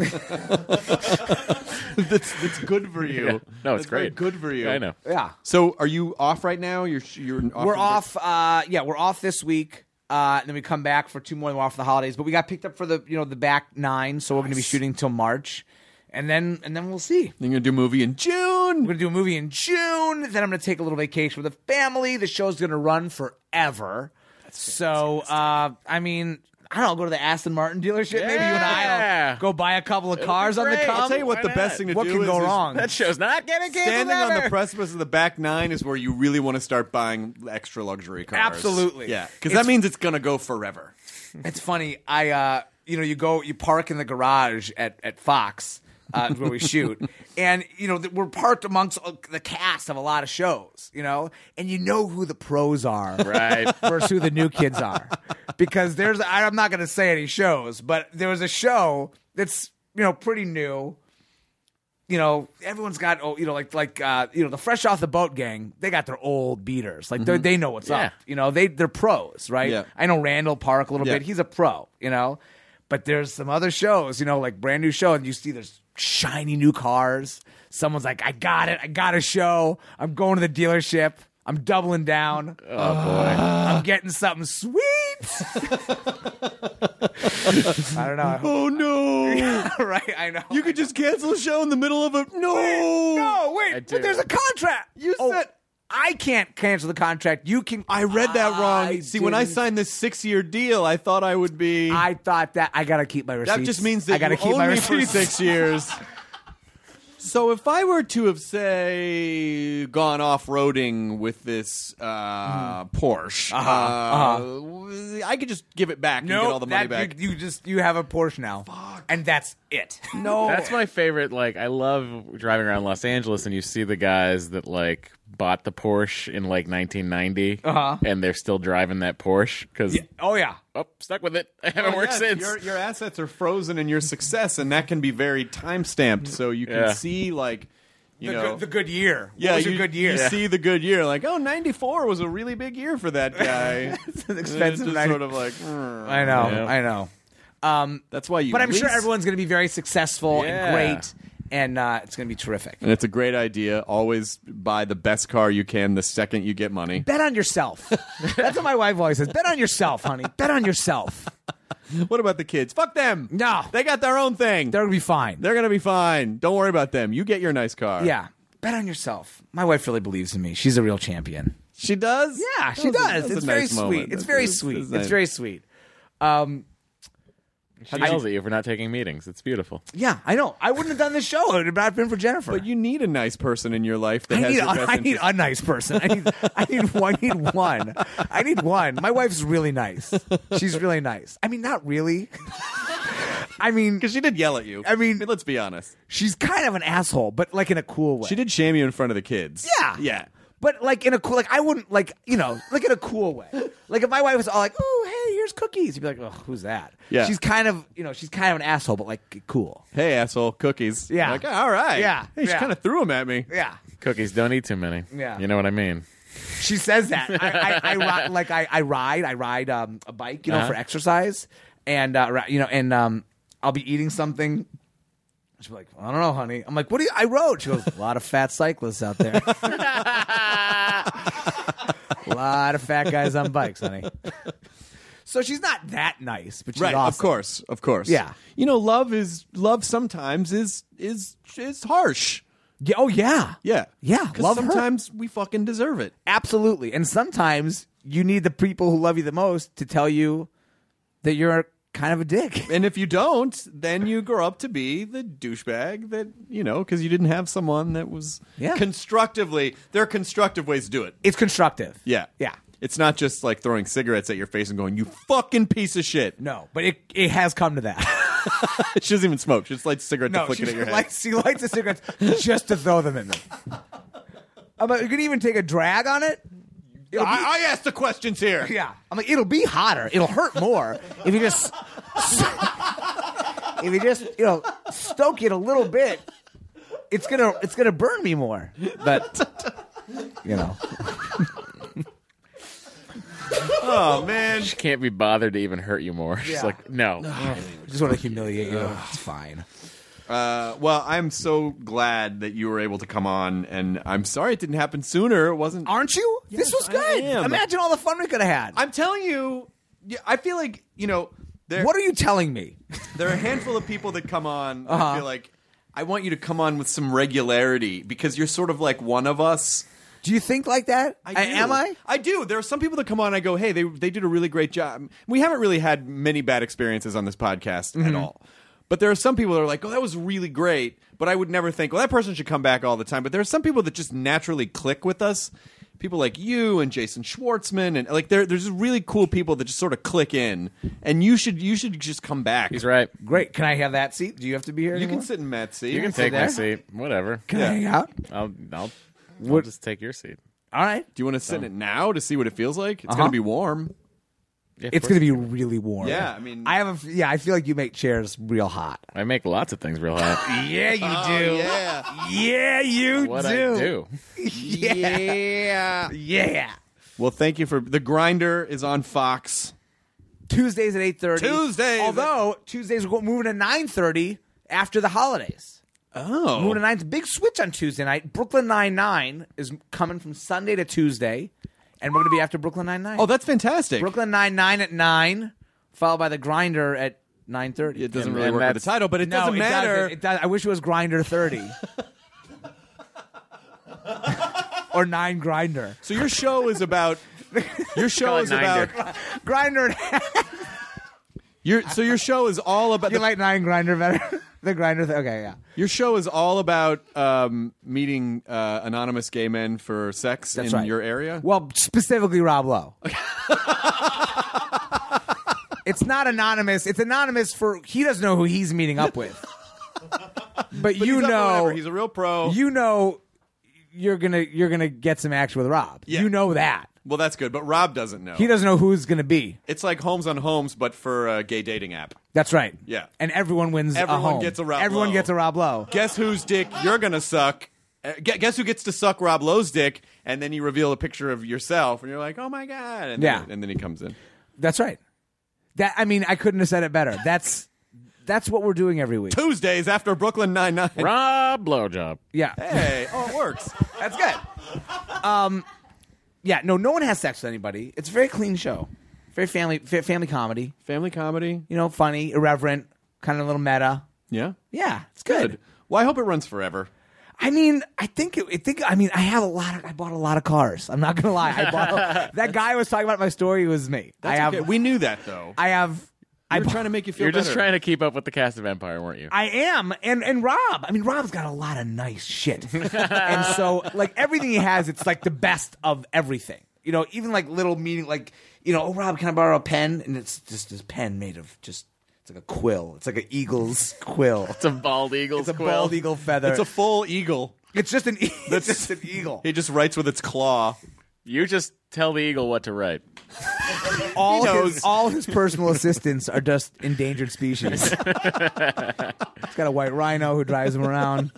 that's that's good for you. Yeah. No, it's That's very great. good for you. I know. Yeah, So, are you off right now? You're you're off we're for the- off. Uh, yeah, we're off this week. Uh, and then we come back for two more. And we're off for the holidays, but we got picked up for the you know the back nine, so we're going to be shooting till March, and then and then we'll see. You're gonna do a movie in June. We're going to do a movie in June. Then I'm going to take a little vacation with the family. The show's going to run forever. So, uh, I mean, I don't know, go to the Aston Martin dealership. Maybe you and I Yeah. will go buy a couple of cars on the great. come. I'll tell you what, Why the not? best thing to What do can is, go is wrong? That show's not getting canceled standing on ever. the precipice of the back nine is where you really want to start buying extra luxury cars. Absolutely. Yeah, because It's- that means it's gonna go forever. It's funny. I, uh, you know, you go, you park in the garage at at Fox, uh, where we shoot, and you know th- we're parked amongst uh, the cast of a lot of shows, you know, and you know who the pros are, Right. versus who the new kids are, because there's I'm not going to say any shows, but there was a show that's you know pretty new. You know, everyone's got, oh, you know, like, like, uh, you know, the Fresh Off the Boat gang, they got their old beaters. Like, they they know what's Yeah. up. You know, they, they're pros, right? Yeah. I know Randall Park a little Yeah. bit. He's a pro, you know? But there's some other shows, you know, like brand new show, and you see there's shiny new cars. Someone's like, I got it. I got a show. I'm going to the dealership. I'm doubling down. Oh boy. I'm getting something sweet. I don't know. I hope- Oh no! right? I know. You could just cancel a show in the middle of a no. No, wait, I but do. there's a contract. You Oh, said I can't cancel the contract. You can. I read that wrong. I See, when I didn't- signed this six-year deal, I thought I would be. I thought that I gotta keep my receipts. that just means that I gotta you keep own my me for receipts. six years. So if I were to have, say, gone off-roading with this uh, Porsche, Uh-huh, uh, I could just give it back and get all the money that, back. You, you just you have a Porsche now, and that's it. No, That's my favorite. Like, I love driving around Los Angeles, and you see the guys that like bought the Porsche in like nineteen ninety, Uh-huh. and they're still driving that Porsche because Oh yeah. oh, stuck with it. I haven't Oh, worked yes, since. Your, your assets are frozen in your success, and that can be very time-stamped, so you can Yeah. see, like, you the, know... good, the good year. yeah, what was you, your good year? you see the good year, like, oh, ninety-four was a really big year for that guy. It's an It's expensive just ninety sort of like... "Mm." I know, Yeah. I know. Um, That's why you but I'm sure lease. everyone's going to be very successful Yeah. and great, and uh, it's going to be terrific. And it's a great idea. Always buy the best car you can the second you get money. Bet on yourself. That's what my wife always says. Bet on yourself, honey. Bet on yourself. What about the kids? Fuck them. No. They got their own thing. They're going to be fine. They're going to be fine. Don't worry about them. You get your nice car. Yeah. Bet on yourself. My wife really believes in me. She's a real champion. She does? Yeah, she That was a- does. that's a It's very nice sweet. moment. It's That's- very that's- sweet. that's It's nice. very sweet. Um, She yells at you for not taking meetings. It's beautiful. yeah, I know. I wouldn't have done this show if it had not been for Jennifer. But you need a nice person in your life that I has need, your a, best I need interest. a nice person. I need, I need one. I need one. I need one. My wife's really nice. She's really nice. I mean, not really. I mean, Because she did yell at you. I mean- let's be honest. she's kind of an asshole, but like in a cool way. She did shame you in front of the kids. Yeah. Yeah. But like in a cool, like I wouldn't like you know, like in a cool way. Like if my wife was all like, "Oh, hey, here's cookies," you'd be like, "Oh, who's that?" Yeah. She's kind of, you know, she's kind of an asshole, but like cool. Hey, asshole, cookies. Yeah. Like, all right. Yeah. Hey, she Yeah. kind of threw them at me. Yeah. Cookies, don't eat too many. Yeah. You know what I mean? She says that. I, I, I ri- like I, I ride, I ride um, a bike, you know, Uh-huh. for exercise, and uh, ri- you know, and um, I'll be eating something. She'll be like, I don't know, honey. I'm like, what do you? I rode. She goes, a lot of fat cyclists out there. A lot of fat guys on bikes, honey. So she's not that nice, but she's Right, awesome. of course, of course. Yeah. You know, love is love sometimes is is is harsh. Yeah, oh yeah, Yeah. yeah. 'Cause Love her. sometimes we fucking deserve it. Absolutely. And sometimes you need the people who love you the most to tell you that you're kind of a dick. And if you don't, then you grow up to be the douchebag that, you know, because you didn't have someone that was Yeah. constructively. There are constructive ways to do it. It's constructive. Yeah. Yeah. It's not just like throwing cigarettes at your face and going, you fucking piece of shit. No, but it it has come to that. She doesn't even smoke. She just lights a cigarette to No, flick she it at your head. lights, she lights the cigarettes just to throw them at me. I'm like, you can even take a drag on it. It'll be- I, I asked the questions here. yeah. I'm like, it'll be hotter. It'll hurt more if you just if you just you know stoke it a little bit. It's gonna it's gonna burn me more. But you know. Oh, man. She can't be bothered to even hurt you more. She's Yeah. like, no. I just want to humiliate you. It's fine. Uh, well, I'm so glad that you were able to come on, and I'm sorry it didn't happen sooner. It wasn't. Aren't you? this was I good. am. Imagine all the fun we could have had. I'm telling you, yeah, I feel like, you know, there, What are you telling me? there are a handful of people that come on. Uh-huh. I feel like I want you to come on with some regularity because you're sort of like one of us. Do you think like that? I I- do. am I? I do. There are some people that come on and I go, hey, they they did a really great job. We haven't really had many bad experiences on this podcast Mm-hmm. at all. But there are some people that are like, oh, that was really great. But I would never think, well, that person should come back all the time. But there are some people that just naturally click with us. People like you and Jason Schwartzman. And like there, there's really cool people that just sort of click in. And you should you should just come back. He's right. Great. Can I have that seat? Do you have to be here? You anymore? can sit in Matt's seat. You can sit take my there? seat. Whatever. Can Yeah. I hang out? I'll, I'll, I'll What- just take your seat. All right. Do you want to sit in it now to see what it feels like? It's Uh-huh. going to be warm. Yeah, of It's course. going to be really warm. Yeah, I mean- I have a f- yeah. I feel like you make chairs real hot. I make lots of things real hot. Yeah, you Oh, do. yeah. Yeah, you what do. I do. Yeah. Yeah. Well, thank you for the grinder is on Fox. Tuesdays at eight thirty. Tuesdays. Although Tuesdays we're moving to nine thirty after the holidays. Oh, Moving to nine. Big switch on Tuesday night. Brooklyn Nine Nine is coming from Sunday to Tuesday, and we're going to be after Brooklyn Nine Nine. oh, that's fantastic. Brooklyn Nine Nine at nine, followed by the Grinder at nine thirty. It doesn't And- really and work with the that's- title, but it no, doesn't it matter. Doesn't. It does. I wish it was Grinder thirty. Or nine Grinder. So your show is about your show Call it is about Ninder. Grinder. your so your show is all about You the, like nine Grinder better? The Grindr thing. Okay, yeah. Your show is all about um, meeting uh, anonymous gay men for sex That's in right. your area? Well, specifically Rob Lowe. It's not anonymous. It's anonymous for he doesn't know who he's meeting up with. But, But you he's up for know, whatever. He's a real pro. You know, you're gonna you're gonna get some action with Rob. Yeah. You know that. Well, that's good, but Rob doesn't know. He doesn't know who's gonna be. It's like Homes on Homes, but for a gay dating app. That's right. Yeah. And everyone wins. Everyone a home. gets a Rob Everyone Lowe. gets a Rob Lowe. Guess whose dick you're gonna suck? Uh, gu- guess who gets to suck Rob Lowe's dick? And then you reveal a picture of yourself, and you're like, "Oh my god!" And Yeah. then, and then he comes in. That's right. That I mean, I couldn't have said it better. That's that's what we're doing every week. Tuesdays after Brooklyn Nine Nine. Rob blowjob. Yeah. Hey, oh, it works. That's good. Um, yeah. No, no one has sex with anybody. It's a very clean show. Very family fa- family comedy. Family comedy. You know, funny, irreverent, kind of a little meta. Yeah. Yeah, it's good. Well, I hope it runs forever. I mean, I think it, I think I mean I have a lot of I bought a lot of cars. I'm not gonna lie. I bought a, that guy I was talking about in my story was me. That's I have okay. We knew that though. I have I I were trying to make you feel You're better. just trying to keep up with the cast of Empire, weren't you? I am, and and Rob. I mean, Rob's got a lot of nice shit, and so like everything he has, it's like the best of everything. You know, even like little meaning, like you know, oh Rob, can I borrow a pen? And it's just this pen made of just it's like a quill. It's like an eagle's quill. It's a bald eagle's It's a quill. bald eagle feather. It's a full eagle. It's just an. e- It's just an eagle. He just writes with its claw. You just tell the eagle what to write. All He knows. his all his personal assistants are just endangered species. He's got a white rhino who drives him around.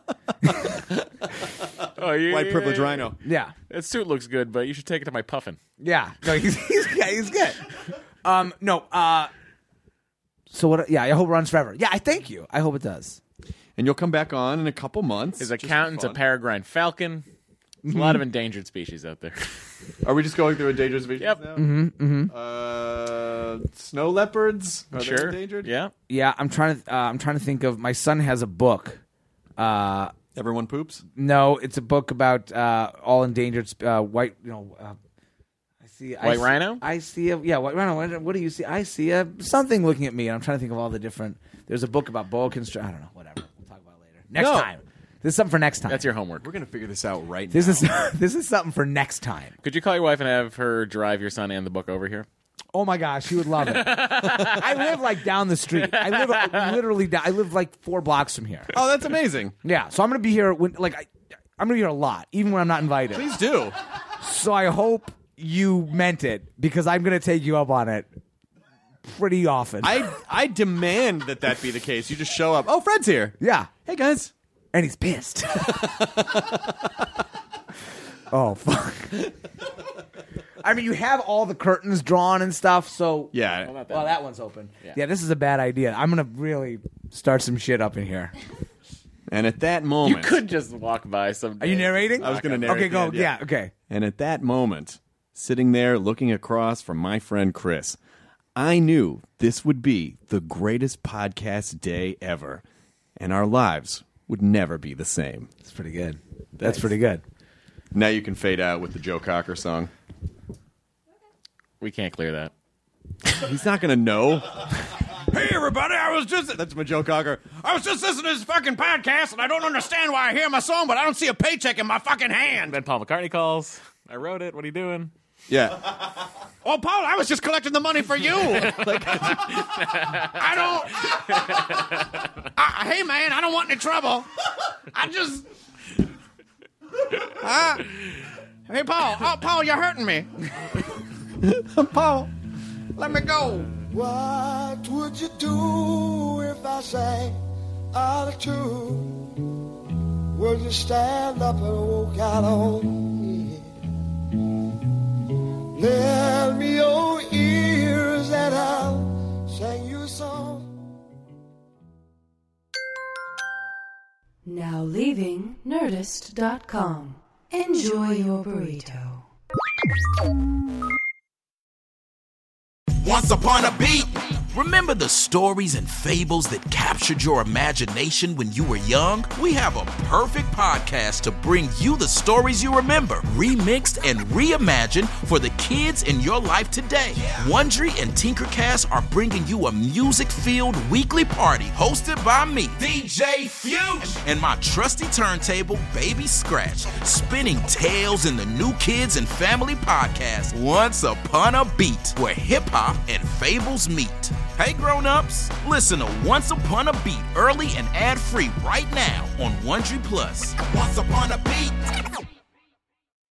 Oh, you, White privilege rhino. Yeah, That suit looks good, but you should take it to my puffin. yeah. No, he's he's, yeah, he's good. Um, no. Uh, so what? Yeah, I hope it runs forever. Yeah, I thank you. I hope it does. And you'll come back on in a couple months. His just for accountant's a fun. peregrine falcon. There's a lot of endangered species out there. Are we just going through endangered species Yep. now? Mm-hmm, mm-hmm. Uh, snow leopards? Are they Sure. endangered? Yeah. Yeah, I'm trying to. Uh, I'm trying to think of. My son has a book. Uh, Everyone poops? no, it's a book about uh, all endangered sp- uh, white. You know, uh, I see I White see- rhino? I see a yeah, white rhino. What, what do you see? I see a something looking at me, and I'm trying to think of all the different. There's a book about boa constrictor. I don't know. Whatever. We'll talk about it later. Next No. time. This is something for next time. That's your homework. We're going to figure this out right This now. is this is something for next time. Could you call your wife and have her drive your son and the book over here? Oh my gosh, she would love it. I live like down the street. I live uh, literally down. I live like four blocks from here. Oh, that's amazing. Yeah, so I'm gonna be here when like I, I'm gonna be here a lot, even when I'm not invited. Please do. So I hope you meant it because I'm gonna take you up on it pretty often. I I demand that that be the case. You just show up. Oh, Fred's here. yeah, Hey, guys. and he's pissed. Oh fuck. I mean, you have all the curtains drawn and stuff, so Yeah. Well, not that well, one. that one's open. Yeah. Yeah, this is a bad idea. I'm gonna really start some shit up in here. And at that You moment. could just walk by some. Are you narrating? I was going to narrate. Okay, the go. end, Yeah, okay. And at that moment, sitting there looking across from my friend Chris, I knew this would be the greatest podcast day ever. And our lives would never be the same. That's pretty good. That's pretty good. Now you can fade out with the Joe Cocker song. We can't clear that. He's not going to know. Hey, everybody, I was just... That's my Joe Cocker. I was just listening to this fucking podcast, and I don't understand why I hear my song, but I don't see a paycheck in my fucking hand. Then Paul McCartney calls. I wrote it. What are you doing? Yeah. Oh, Paul, I was just collecting the money for you. Like, I don't... I, hey, man, I don't want any trouble. I just... Uh, hey, Paul. Oh, Paul, you're hurting me. Paul, let me go. What would you do if I sang out of tune? Would you stand up and walk out on me? Lend me your ears and I'll sing you a song. Now leaving Nerdist dot com. Enjoy your burrito. Once upon a beat, Remember the stories and fables that captured your imagination when you were young? We have a perfect podcast to bring you the stories you remember, remixed and reimagined for the kids in your life today. Wondery and Tinkercast are bringing you a music-filled weekly party hosted by me, D J Fusion, and my trusty turntable, Baby Scratch, spinning tales in the New Kids and Family podcast, Once Upon a Beat, where hip-hop and fables meet. Hey grown-ups, listen to Once Upon a Beat early and ad-free right now on Wondery Plus. Once Upon a Beat.